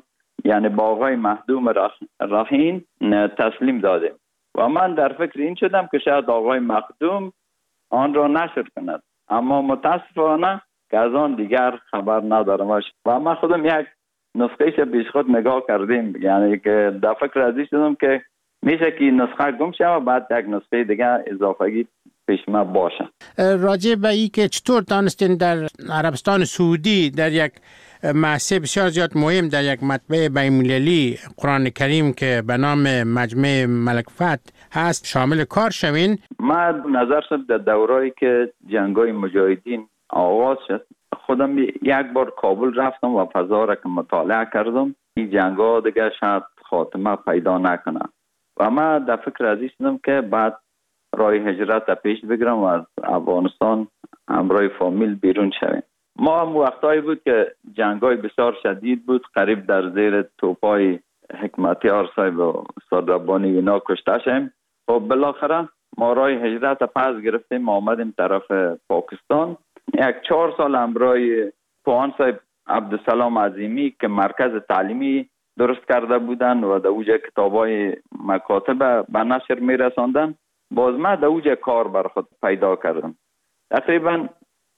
یعنی با آقای مخدوم رهین تسلیم دادیم و من در فکر این شدم که شاید آقای مخدوم آن را نشر کند، اما متاسفانه که از آن دیگر خبر ندارم و من خودم یک نسخهش پیش خود نگاه کردیم، یعنی که در فکر ازی شدم که میشه که نسخه گم شه و بعد یک نسخه دیگر اضافگی پیش ما باشه. راجع به این که چطور دانستین در عربستان سعودی در یک محصه بسیار زیاد مهم در یک مطبع بین‌المللی قرآن کریم که به نام مجمع ملک فتح هست شامل کار شوین؟ ما نظر شد در دورایی که جنگای مجاهدین آغاز شد خودم یک بار کابل رفتم و فضا را که مطالعه کردم این جنگا دیگه شاید خاتمه پیدا نکنه و ما در فکر ازی شدم که بعد راه هجرت پیش بگیرم و از افغانستان همراه فامیل بیرون شویم. ما هم وقتایی بود که جنگای بسیار شدید بود، قریب در زیر توپای حکمتیار صاحب و استاد ربانی اینا کشته شدیم. خب بالاخره ما راه هجرت پس گرفتیم، آمدیم طرف پاکستان. یک چهار سال همراه پوان صاحب عبدالسلام عظیمی که مرکز تعلیمی درست کرده بودن و در اوجه کتابای مکاتب به نشر می رساندن، باز من در اوجه کار بر خود پیدا کردم. تقریبا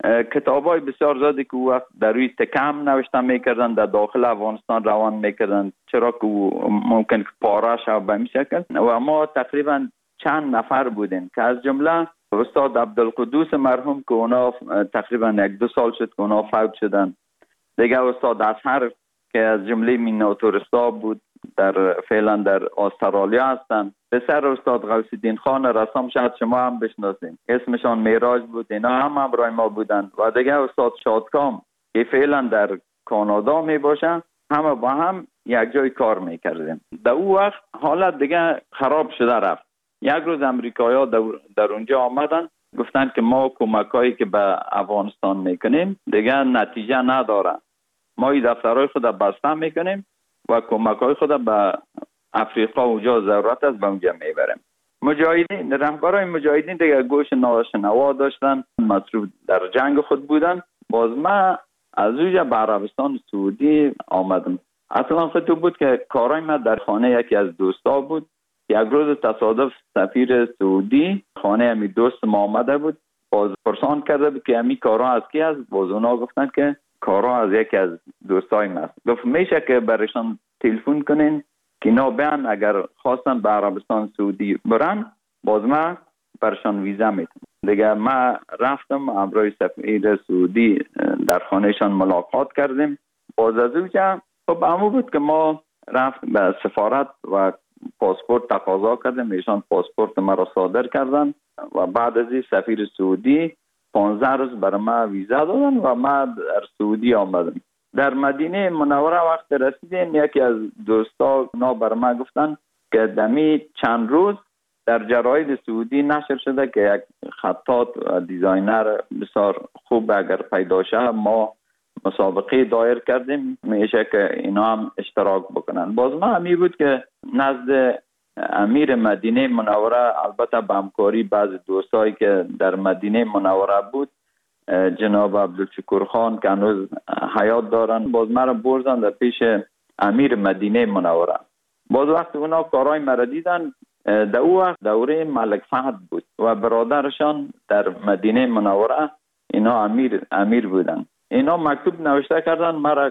کتابای بسیار زیادی که او وقت در روی تکم نوشته میکردن در داخل افغانستان روان میکردن، چرا که ممکن که پاره شد به می شکل و ما تقریبا چند نفر بودیم که از جمله استاد عبدالقدوس مرحوم که اونا تقریبا یک دو سال شد که اونا فوت شدن، دیگه استاد اصحر که از جمله میناتورستا بود در فعلا در استرالیا هستن، پسر استاد غوث الدین خان رسام شاید شما هم بشناسین، اسمشان میراج بود، اینا هم همراه ما بودن و دیگه استاد شادکام که فعلا در کانادا می باشه، همه با هم یک جای کار میکردیم. در او وقت حالت دیگه خراب شده رفت. یک روز امریکایی ها در اونجا آمدن گفتن که ما کمکایی که به افغانستان میکنیم دیگه نتیجه نداره، ما این دفترهای خود بسته میکنیم و کمکای خود به افریقا اونجا ضرورت است به اونجا میبریم. مجاهدین رهبرای مجاهدین دیگه گوش ناشنوا داشتن، مصروف در جنگ خود بودن. باز ما از اونجا به عربستان سعودی آمدم. اصلا خود بود که کارای ما در خانه یکی از دوستا بود. یک روز تصادف سفیر سعودی خانه همی دوست ما آمده بود، باز پرسان کرده بود که همی کارا از کی است؟ باز اونا گفتن که کارا از یکی از دوستای ما است. گفت میشه که برشان تلفن کنین که اینا بیان اگر خواستن به عربستان سعودی برن باز ما برشان ویزا میتونم. دیگه ما رفتم همراه سفیر سعودی در خانهشان ملاقات کردیم. باز از اونجا خب همون بود که ما رفت به سفارت و پاسپورت تقاضا کردیم، ایشان پاسپورت ما را صادر کردن و بعد از این سفیر سعودی پانزده روز برای ما ویزا دادن و ما در سعودی آمدیم. در مدینه منوره وقت رسیدیم یکی از دوستا نا برای ما گفتن که دمی چند روز در جراید سعودی نشر شده که یک خطاط و دیزاینر بسیار خوب اگر پیدا شه ما مسابقه دایر کردیم، میشه که اینا هم اشتراک بکنن. باز ما همی بود که نزد امیر مدینه منوره البته به همکاری بعض دوستایی که در مدینه منوره بود جناب عبدالشکور خان که هنوز حیات دارن، باز مرا بردن در پیش امیر مدینه منوره. باز وقت اونا کارای مرا دیدن، در او وقت دوره ملک فهد بود و برادرشان در مدینه منوره اینا امیر امیر بودن. اینا مکتوب نوشته کردن مرا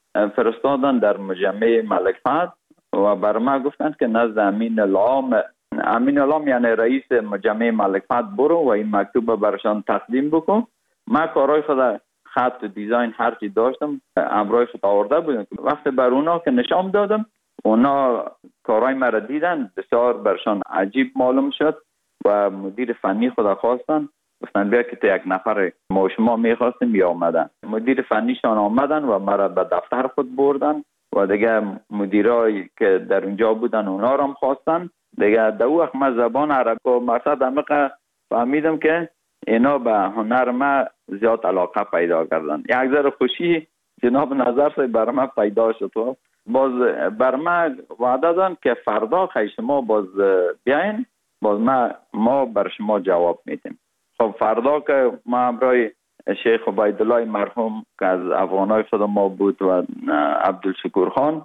فرستادن در مجمع ملک فهد و بر ما گفتند که نزد امین العام، امین العام یعنی رئیس مجمع ملک فهد برو و این مکتوب برشان تقدیم بکن. ما کارهای خود خط و دیزاین هر چی داشتم همراه خود آورده بودم. وقتی بر اونا که نشان دادم اونا کارهای مرا دیدن، بسیار برشان عجیب معلوم شد و مدیر فنی خود خواستن، گفتن بیا که تو یک نفر ما شما میخواستیم یا آمدن. مدیر فنیشان آمدن و مرا به دفتر خود بردن و دیگه مدیرایی که در اونجا بودن اونا رو هم خواستن. دیگه در اون وقت من زبان عربی و مرصد عمیق فهمیدم که اینا به هنر ما زیاد علاقه پیدا کردن. یک ذره خوشی جناب نظر سے بر ما پیدا شد. باز بر ما وعده دادن که فردا خیلی شما باز بیاین، باز ما ما بر شما جواب میدیم. خب فردا که ما همراه شیخ عبیدالله مرحوم که از افغانای خود ما بود و عبدالشکور خان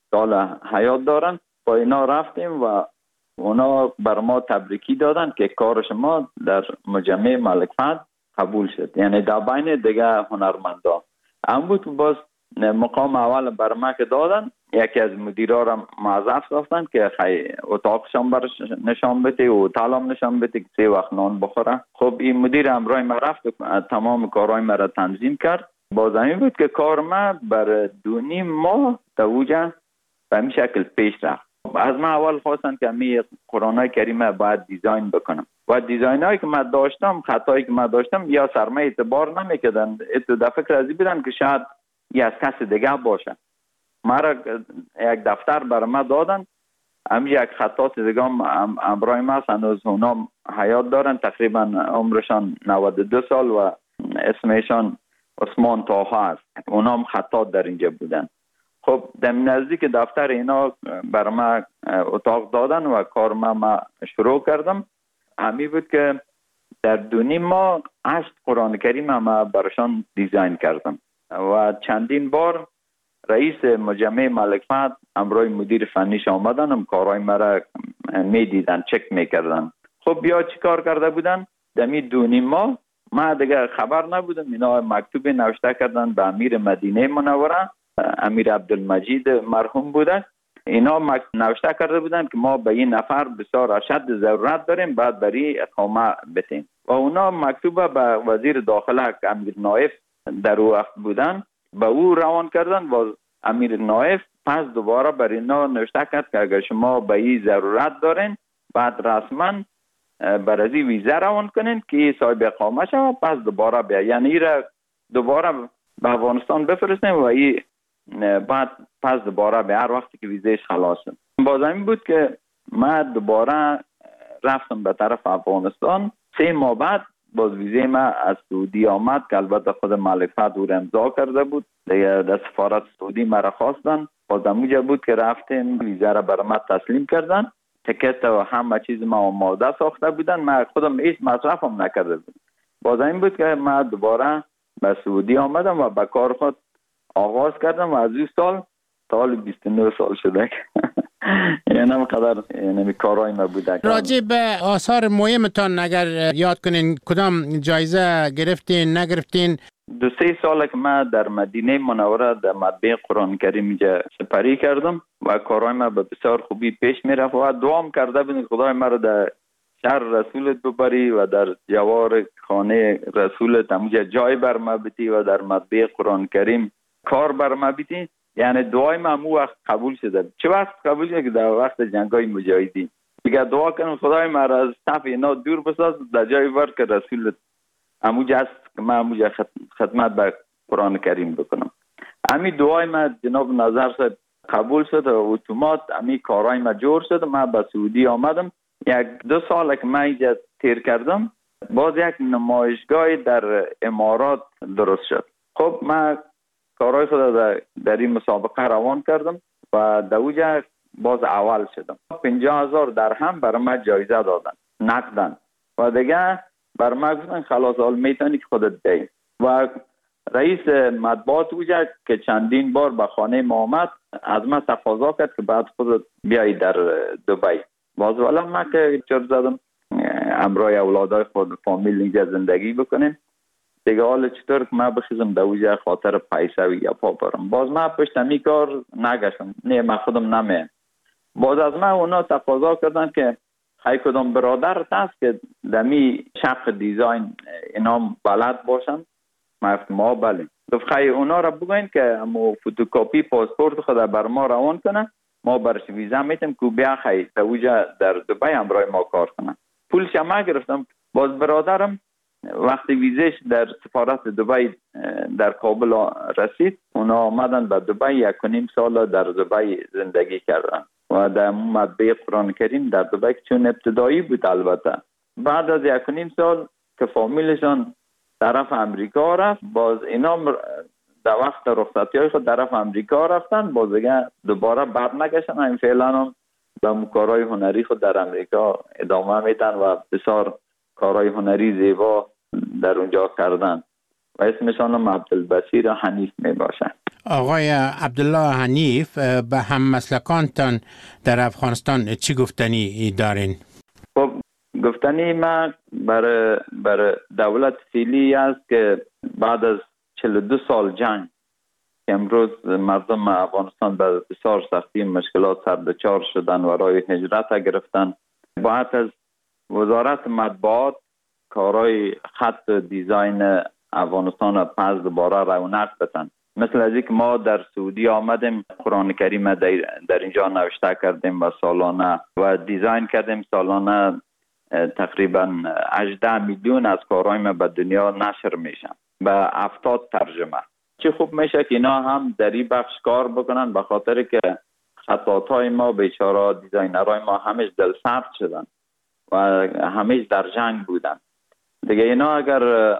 سال حیات دارن. با اینا رفتیم و اونا بر ما تبریکی دادن که کار شما در مجمع ملک فهد قبول شد، یعنی در بین دیگه هنرمندا. هم بود باز مقام اول بر ما که دادن، یکی از مدیرا را معذرت گفتن که خیلی اتاقشان برش نشان بده و تعلم نشان بده که سه وقت نان بخوره. خب این مدیر امرای ما رفت و تمام کارهای ما را تنظیم کرد. باز همین بود که کار ما بر دو نیم ماه دوجه به این شکل پیش رفت. از من اول خواستن که می قرآن کریمه باید دیزاین بکنم و دیزاین هایی که من داشتم، خطایی که من داشتم یا سرمایه اعتبار نمیکردن. اتو در فکر ازی بودن که شاید یه از کس دیگه باشه. مرا یک دفتر بر ما دادن، همی یک خطاط دیگه هم امرای ما هنوز اونا حیات دارن، تقریبا عمرشان نود و دو سال و اسمشان عثمان طاها است. اونا هم خطاط در اینجا بودن. خب در نزدیک دفتر اینا بر ما اتاق دادن و کار ما, ما شروع کردم. همی بود که در دو نیم ماه هشت قرآن کریم ما برشان دیزاین کردم و چندین بار رئیس مجمع ملک فهد امرای مدیر فنیش آمدن، هم کارهای مرا می دیدن، چک می کردن. خب بیا چی کار کرده بودن؟ دمی دو نیم ماه ما دیگه خبر نبودم. اینا مکتوب نوشته کردن به امیر مدینه منوره، امیر عبدالمجید مرحوم بوده. اینا نوشته کرده بودن که ما به این نفر بسیار اشد ضرورت داریم، بعد بری اقامه بتیم. و اونا مکتوب به وزیر داخله که امیر نایف در او وقت بودن به او روان کردن و امیر نایف پس دوباره بر اینا نوشته کرد که اگر شما به این ضرورت دارین بعد رسما بر ازی ویزه روان کنین که صاحب اقامه شد، پس دوباره بیا، یعنی ایره دوباره به افغانستان بفرستیم و این بعد پس دوباره به هر وقتی که ویزهش خلاص شد. باز همین بود که من دوباره رفتم به طرف افغانستان. سه ماه بعد باز ویزه ما از سعودی آمد که البته خود ملک فهد او امضا کرده بود. دیگه در سفارت سعودی مرا خواستن. باز همونجا بود که رفتیم ویزه را برای ما تسلیم کردن. تکت و همه چیز ما آماده ساخته بودن. من خودم هیچ مصرفم نکرده بودم. باز این بود که من دوباره به سعودی آمدم و به کار خود آغاز کردم و از این سال سال بیست و نه سال شده یعنی همقدر یعنی کارهای ما بوده. راجع به آثار مهمتان اگر یاد کنین کدام جایزه گرفتین نگرفتین؟ دو سه ساله که من در مدینه منوره در مطبع قرآن کریم اینجا سپری کردم و کارهای ما به بسیار خوبی پیش می رفت و دعام کرده بودم خدای ما رو در شهر رسولت ببری و در جوار خانه رسولت همونجا جای بر ما بیتی و در مطبع قرآن کریم کار بر ما بیتی. یعنی دعای ما همون وقت قبول شده. چه وقت قبول شده که در وقت جنگای مجاهدین دیگه دعا کنم خدای ما را از صف اینا دور بساز، در جای ور که رسولت همونجا است که من همونجا خدمت به قرآن کریم بکنم. همین دعای ما جناب نظر صاحب قبول شد و اتومات همین کارهای ما جور شد. من به سعودی آمدم. یک دو سال که من اینجا تیر کردم باز یک نمایشگاه در امارات درست شد. خب من کارهای خود در, در این مسابقه روان کردم و در اوجه باز اول شدم. پنجاه هزار درهم برای من جایزه دادن نقدن و دیگه برای من گفتن خلاص حال میتونی که خودت دی. و رئیس مطبوعات اوجه که چندین بار به خانه ما آمد از من تقاضا کرد که بعد خودت بیایی در دبی. باز والا من که چرا زدم امرای اولادای خود فامیل اینجا زندگی بکنیم دیگه. حالا چطور که من بخیزم در اوجه خاطر پیسه و یا پا برم. باز من پشت همی کار نگشم. نه من خودم نمیم. باز از من اونا تقاضا کردن که خیلی کدام برادر هست که دمی شق دیزاین اینا بلد باشن. من ما بله گفت خیلی اونا را بگوین که همو فوتوکاپی پاسپورت خود بر ما روان کنن، ما برش ویزا میتیم که بیا خیلی در اوجه در دبی همراه ما کار کنن. پولش ما گرفتم. باز برادرم وقتی ویزش در سفارت دبی در کابل رسید اونا آمدن به دبی یک و نیم سال در دبی زندگی کردن و در مطبع قرآن کریم در دبی چون ابتدایی بود. البته بعد از یک و نیم سال که فامیلشان طرف امریکا رفت باز اینا در وقت رخصتی های خود طرف امریکا رفتن باز دیگه دوباره برنگشتن. این فعلا هم به کارهای هنری خود در امریکا ادامه میدن و بسیار کارهای هنری زیبا در اونجا کردن و اسمشان هم عبدالبصیر حنیف می باشن. آقای عبدالله حنیف، به هم مسلکانتان در افغانستان چی گفتنی دارین؟ خب گفتنی ما برای برای دولت فعلی است که بعد از چهل و دو سال جنگ که امروز مردم افغانستان به بسیار سختی مشکلات سر دچار شدن و راه هجرت گرفتن، باید از وزارت مطبوعات کارهای خط دیزاین افغانستان را پس دوباره رونق بدن. مثل از اینکه ما در سعودی آمدیم قرآن کریم در, در اینجا نوشته کردیم و سالانه و دیزاین کردیم، سالانه تقریبا هجده میلیون از کارهای ما به دنیا نشر میشن به هفتاد ترجمه. چه خوب میشه که اینا هم در این بخش کار بکنن، به خاطر که خطاطای ما بیچاره دیزاینرهای ما همیشه دل سرد شدن و همیشه در جنگ بودن دیگه. اینا اگر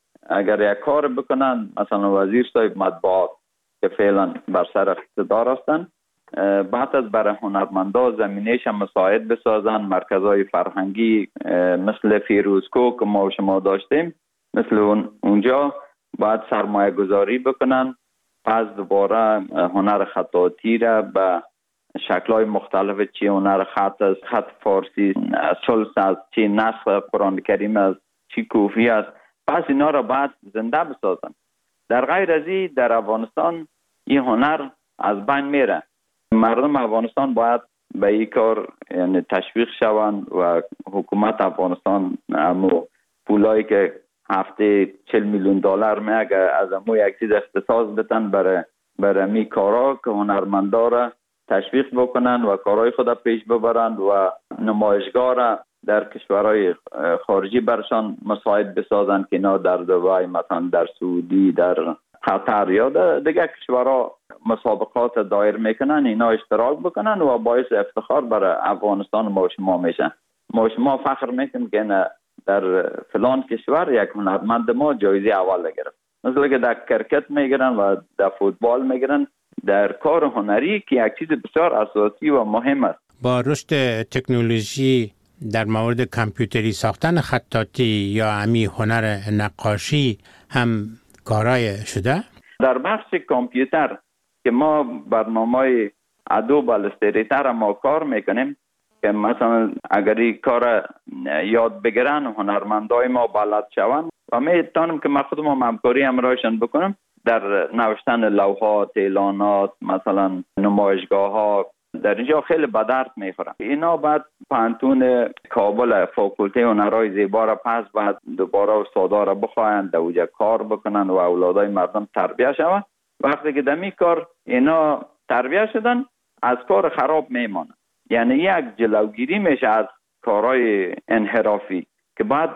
اگر یک کار بکنن، مثلا وزیر صاحب مطبوعات که فعلا بر سر اقتدار هستن، بعد از برای هنرمندا زمینه‌اش مساعد بسازن، مرکزهای فرهنگی مثل فیروزکو که ما شما داشتیم مثل اون اونجا باید سرمایه گذاری بکنن، پس دوباره هنر خطاطی را به شکل‌های مختلف، چی هنر خط است، خط فارسی، سلس است، چی نسخ قرآن کریم است، چی کوفی است، پس اینا را باید زنده بسازن. در غیر از این در افغانستان این هنر از بین میره. مردم افغانستان باید به این کار یعنی تشویق شوند و حکومت افغانستان امو پولایی که هفته چهل میلیون دلار میگه از امو یک چیز اختصاص بدن برای برای می کارا که هنرمندا را تشویق بکنن و کارهای خود پیش ببرن و نمایشگاه را در کشورهای خارجی برشان مساعد بسازن که اینا در دبی، مثلا در سعودی، در قطر یا دیگه کشورها مسابقات دایر میکنن، اینا اشتراک بکنن و باعث افتخار برای افغانستان ما شما میشن. ما شما فخر میکنیم که در فلان کشور یک هنرمند ما جایزه اول گرفت. مثلا که در کرکت میگیرن و در فوتبال میگیرن، در کار هنری که یک چیز بسیار اساسی و مهم است. با رشد تکنولوژی در مورد کامپیوتری ساختن خطاطی یا امی هنر نقاشی هم کارای شده؟ در بخش کامپیوتر که ما برنامه ادوب الستریتر ما کار میکنیم که مثلا اگر این کار یاد بگیرن هنرمندای ما بلد شوند و میتونم که من خودم همکاری همراهشان بکنم در نوشتن لوحات، اعلانات، مثلا نمایشگاه ها، در اینجا خیلی به درد میخورن. اینا بعد پانتون کابل فاکولته هنرهای زیبا را پس بعد دوباره استادا را بخواهند در اونجا کار بکنن و اولادای مردم تربیت شوند. وقتی که دمی کار اینا تربیت شدن از کار خراب میمانن، یعنی یک جلوگیری میشه از کارهای انحرافی که بعد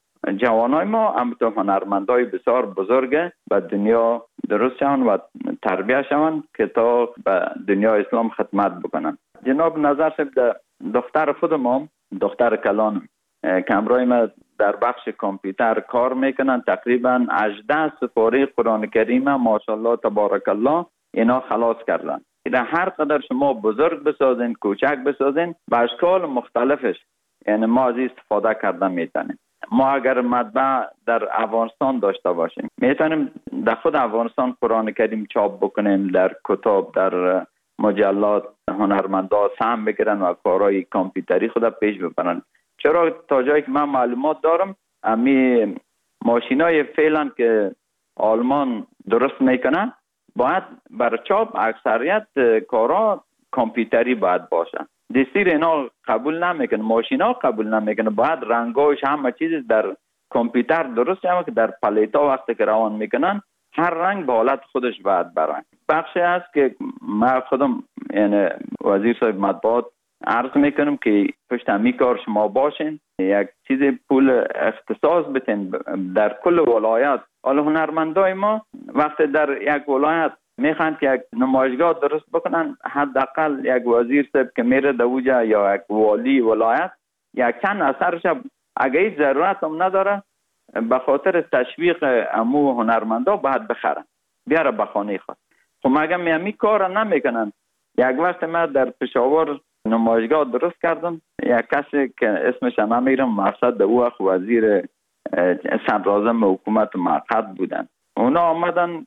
جوانای ما همونطور هنرمندای بسیار بزرگ به دنیا درست شوند و تربیت شوند که تا به دنیا اسلام خدمت بکنن. جناب نظر صاحب دختر خود ما، دختر کلان که همراه ما در بخش کامپیوتر کار میکنن، تقریبا هجده سپاره قرآن کریم ماشاءالله تبارک الله اینا خلاص کردن. در هر قدر شما بزرگ بسازین، کوچک بسازین، به اشکال مختلفش یعنی ما از استفاده کردن میتونیم. ما اگر مطبع در افغانستان داشته باشیم میتونیم در خود افغانستان قرآن کریم چاپ بکنیم، در کتاب، در مجلات هنرمندا سهم بگیرن و کارهای کامپیوتری خود پیش ببرن. چرا تا جایی که من معلومات دارم امی ماشینای فعلا که آلمان درست میکنن باید بر چاپ اکثریت کارا کامپیوتری باید باشه. دستیر اینا قبول نمیکنه، ماشینا قبول نمیکنه، باید رنگاش همه چیز در کامپیوتر درست شده که در پلیتا وقتی که روان میکنن هر رنگ به حالت خودش باید برن. بخشی هست که من خودم یعنی وزیر صاحب مطبوعات عرض میکنم که پشت همی کار شما باشین، یک چیز پول اختصاص بتین در کل ولایت. حالا هنرمندای ما وقتی در یک ولایت میخوان که یک نمایشگاه درست بکنن، حداقل یک وزیر صاحب که میره دوجا یا یک والی ولایت یک چند اثرش اگه هیچ ضرورت هم نداره به خاطر تشویق امو هنرمندا باید بخرن بیاره به خانه خود. خب مگه میامی کار نمیکنن؟ یک وقت ما در پشاور نمایشگاه درست کردم، یک کسی که اسمش نمیرم، مقصد او اخ وزیر صدراعظم حکومت موقت بودن. اونا آمدن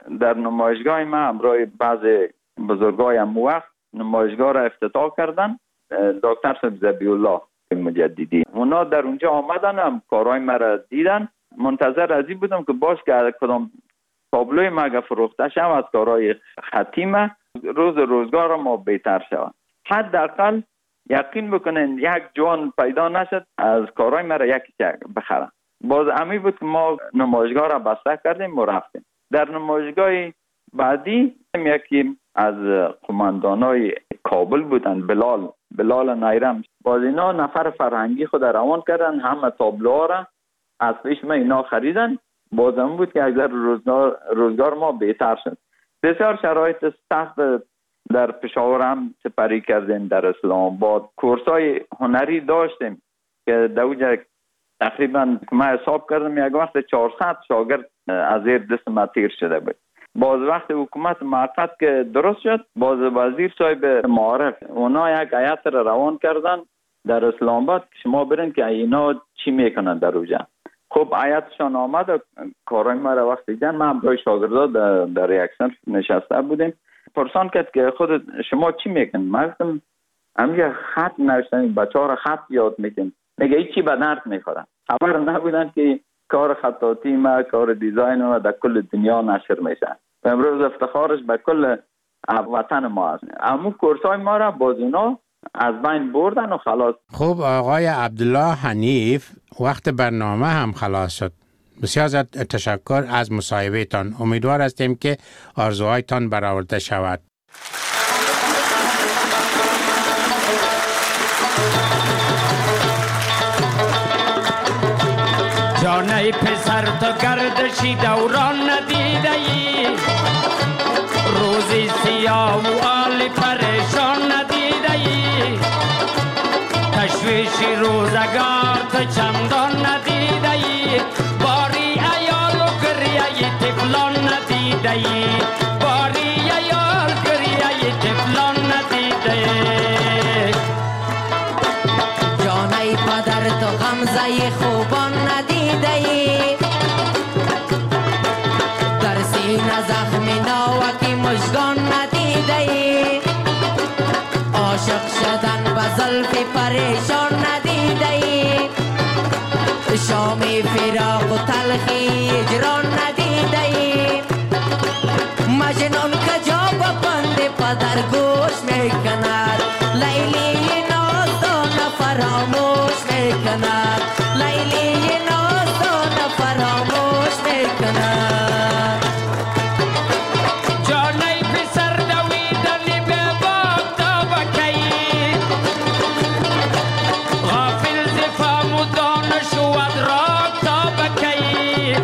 در نمایشگاه ما همراه بعضی بزرگای هم وقت نمایشگاه را افتتاح کردن. دکتر ذبیح الله مجددی اونا در اونجا آمدن، هم کارهای مرا دیدن. منتظر از این بودم که باز که کدام تابلوی ما اگه فروخته شد از کارهای خطی ما روز روزگار ما بهتر شود. حداقل یقین بکنین یک جوان پیدا نشد از کارهای مرا یکی بخره. باز امی بود که ما نمایشگاه را بسته کردیم و رفتیم. در نمایشگاه بعدی یکی از قماندانای کابل بودن، بلال بلال نیرم. باز اینا نفر فرهنگی خود روان کردن، همه تابلوها را از پیش ما اینا خریدن. بازم بود که اگر روزگار, روزگار ما بهتر شد. بسیار شرایط سخت در پشاور هم سپری کردیم، در اسلام آباد کورسای هنری داشتیم که دوجه تقریبا ما حساب کردم یک وقت چهارصد شاگرد از زیر دست ما تیر شده بود. باز وقت حکومت موقت که درست شد، باز وزیر صاحب معارف اونا یک هیئت را روان کردن در اسلام آباد که شما برین که اینا چی میکنن در اوجه. خب هیئتشان آمد و کارهای ما را وقت دیدن. ما هم برای شاگردا در, در یک صنف نشسته بودیم. پرسان کرد که خود شما چی میکنن؟ ما گفتم همین خط نوشتن، بچه‌ها را خط یاد میدن. میگه هیچی به درد نمیخورن. خبر نبودن که کار خطاطی ما، کار دیزاین ما در کل دنیا نشر میشه. امروز افتخارش به کل وطن ما است. اما کورسای ما را باز اونا از بین بردن و خلاص. خب آقای عبدالله حنیف، وقت برنامه هم خلاص شد. بسیار زیاد تشکر از مصاحبه تان. امیدوار هستیم که آرزوهایتان برآورده شود. جانه پسر تو گردشی دوران ندیده ای، روزی سیاه و آلی پریشان ندیده ای، تشویشی روزگار تو چندان ندیده ای، باری ایال و گریه تفلان ندیده ای، باری ایال گریه تفلان ندیده ای. جانه پدر تو غمزه خوبان ندیده ای، در سینه زخم ناوکی مژگان ندیده ای، عاشق شدن به زلف پریشان ندیده ای، شام فراق و تلخی اجران ندیده ای، مجنون کجا با بند پدر گوش میکند، لیلی نازدان فراموش میکند، لیلی نازدان فراموش میکند. جانه پسر دویدنی به باغ تا بکی، غافل ز فهم و دانش و ادراک تا بکی،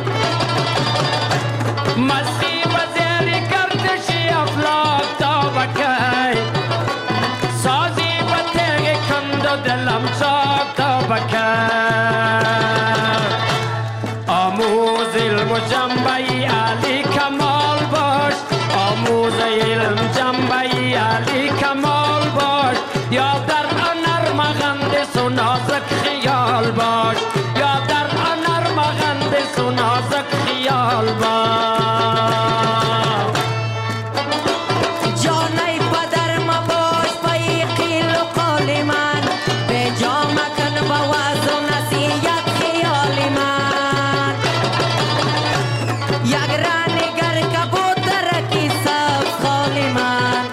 مستی و زیر گردشی افلاک تا بکی، سازی و تیغ کند و دلم چاک تا بکی. آموز علم و جنبه علی کمال باش، آموز علم جنبه علی کمال باش، یا در هنر مغندس و نازک خیال باش، یا در هنر مغندس و نازک خیال باش. جانه پدر مباش پای قیل و قول من، به جا مکن با وعظ و نصیحت خیال من، یک رانگر کبوتر کی سبز خال من،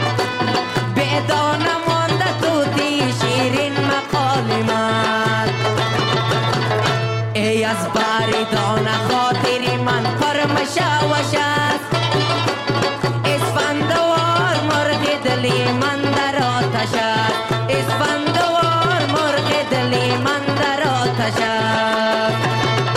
بدان مانده توتی شیرین مقال من، ای از باری دانه خاطری من پرمشاوش است، اسفندوار مرغ دلی من در آتش است، اسفندوار مرغ دلی من در آتش است.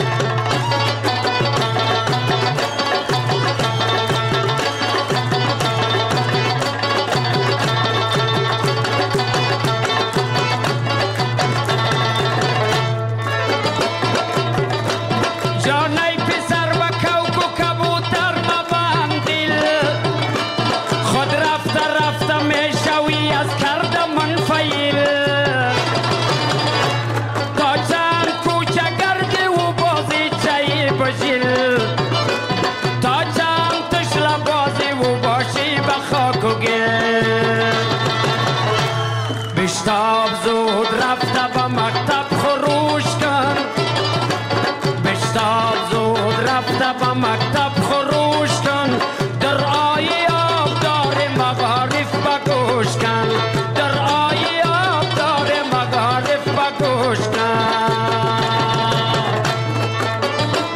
جانه پسر و کوک و کبوتر مبند دل، خود رفته رفته میشوی از کرده منفعل، تا چند کوچه گردی و بازی چهی بجل، تا چند تش رفته به مکتب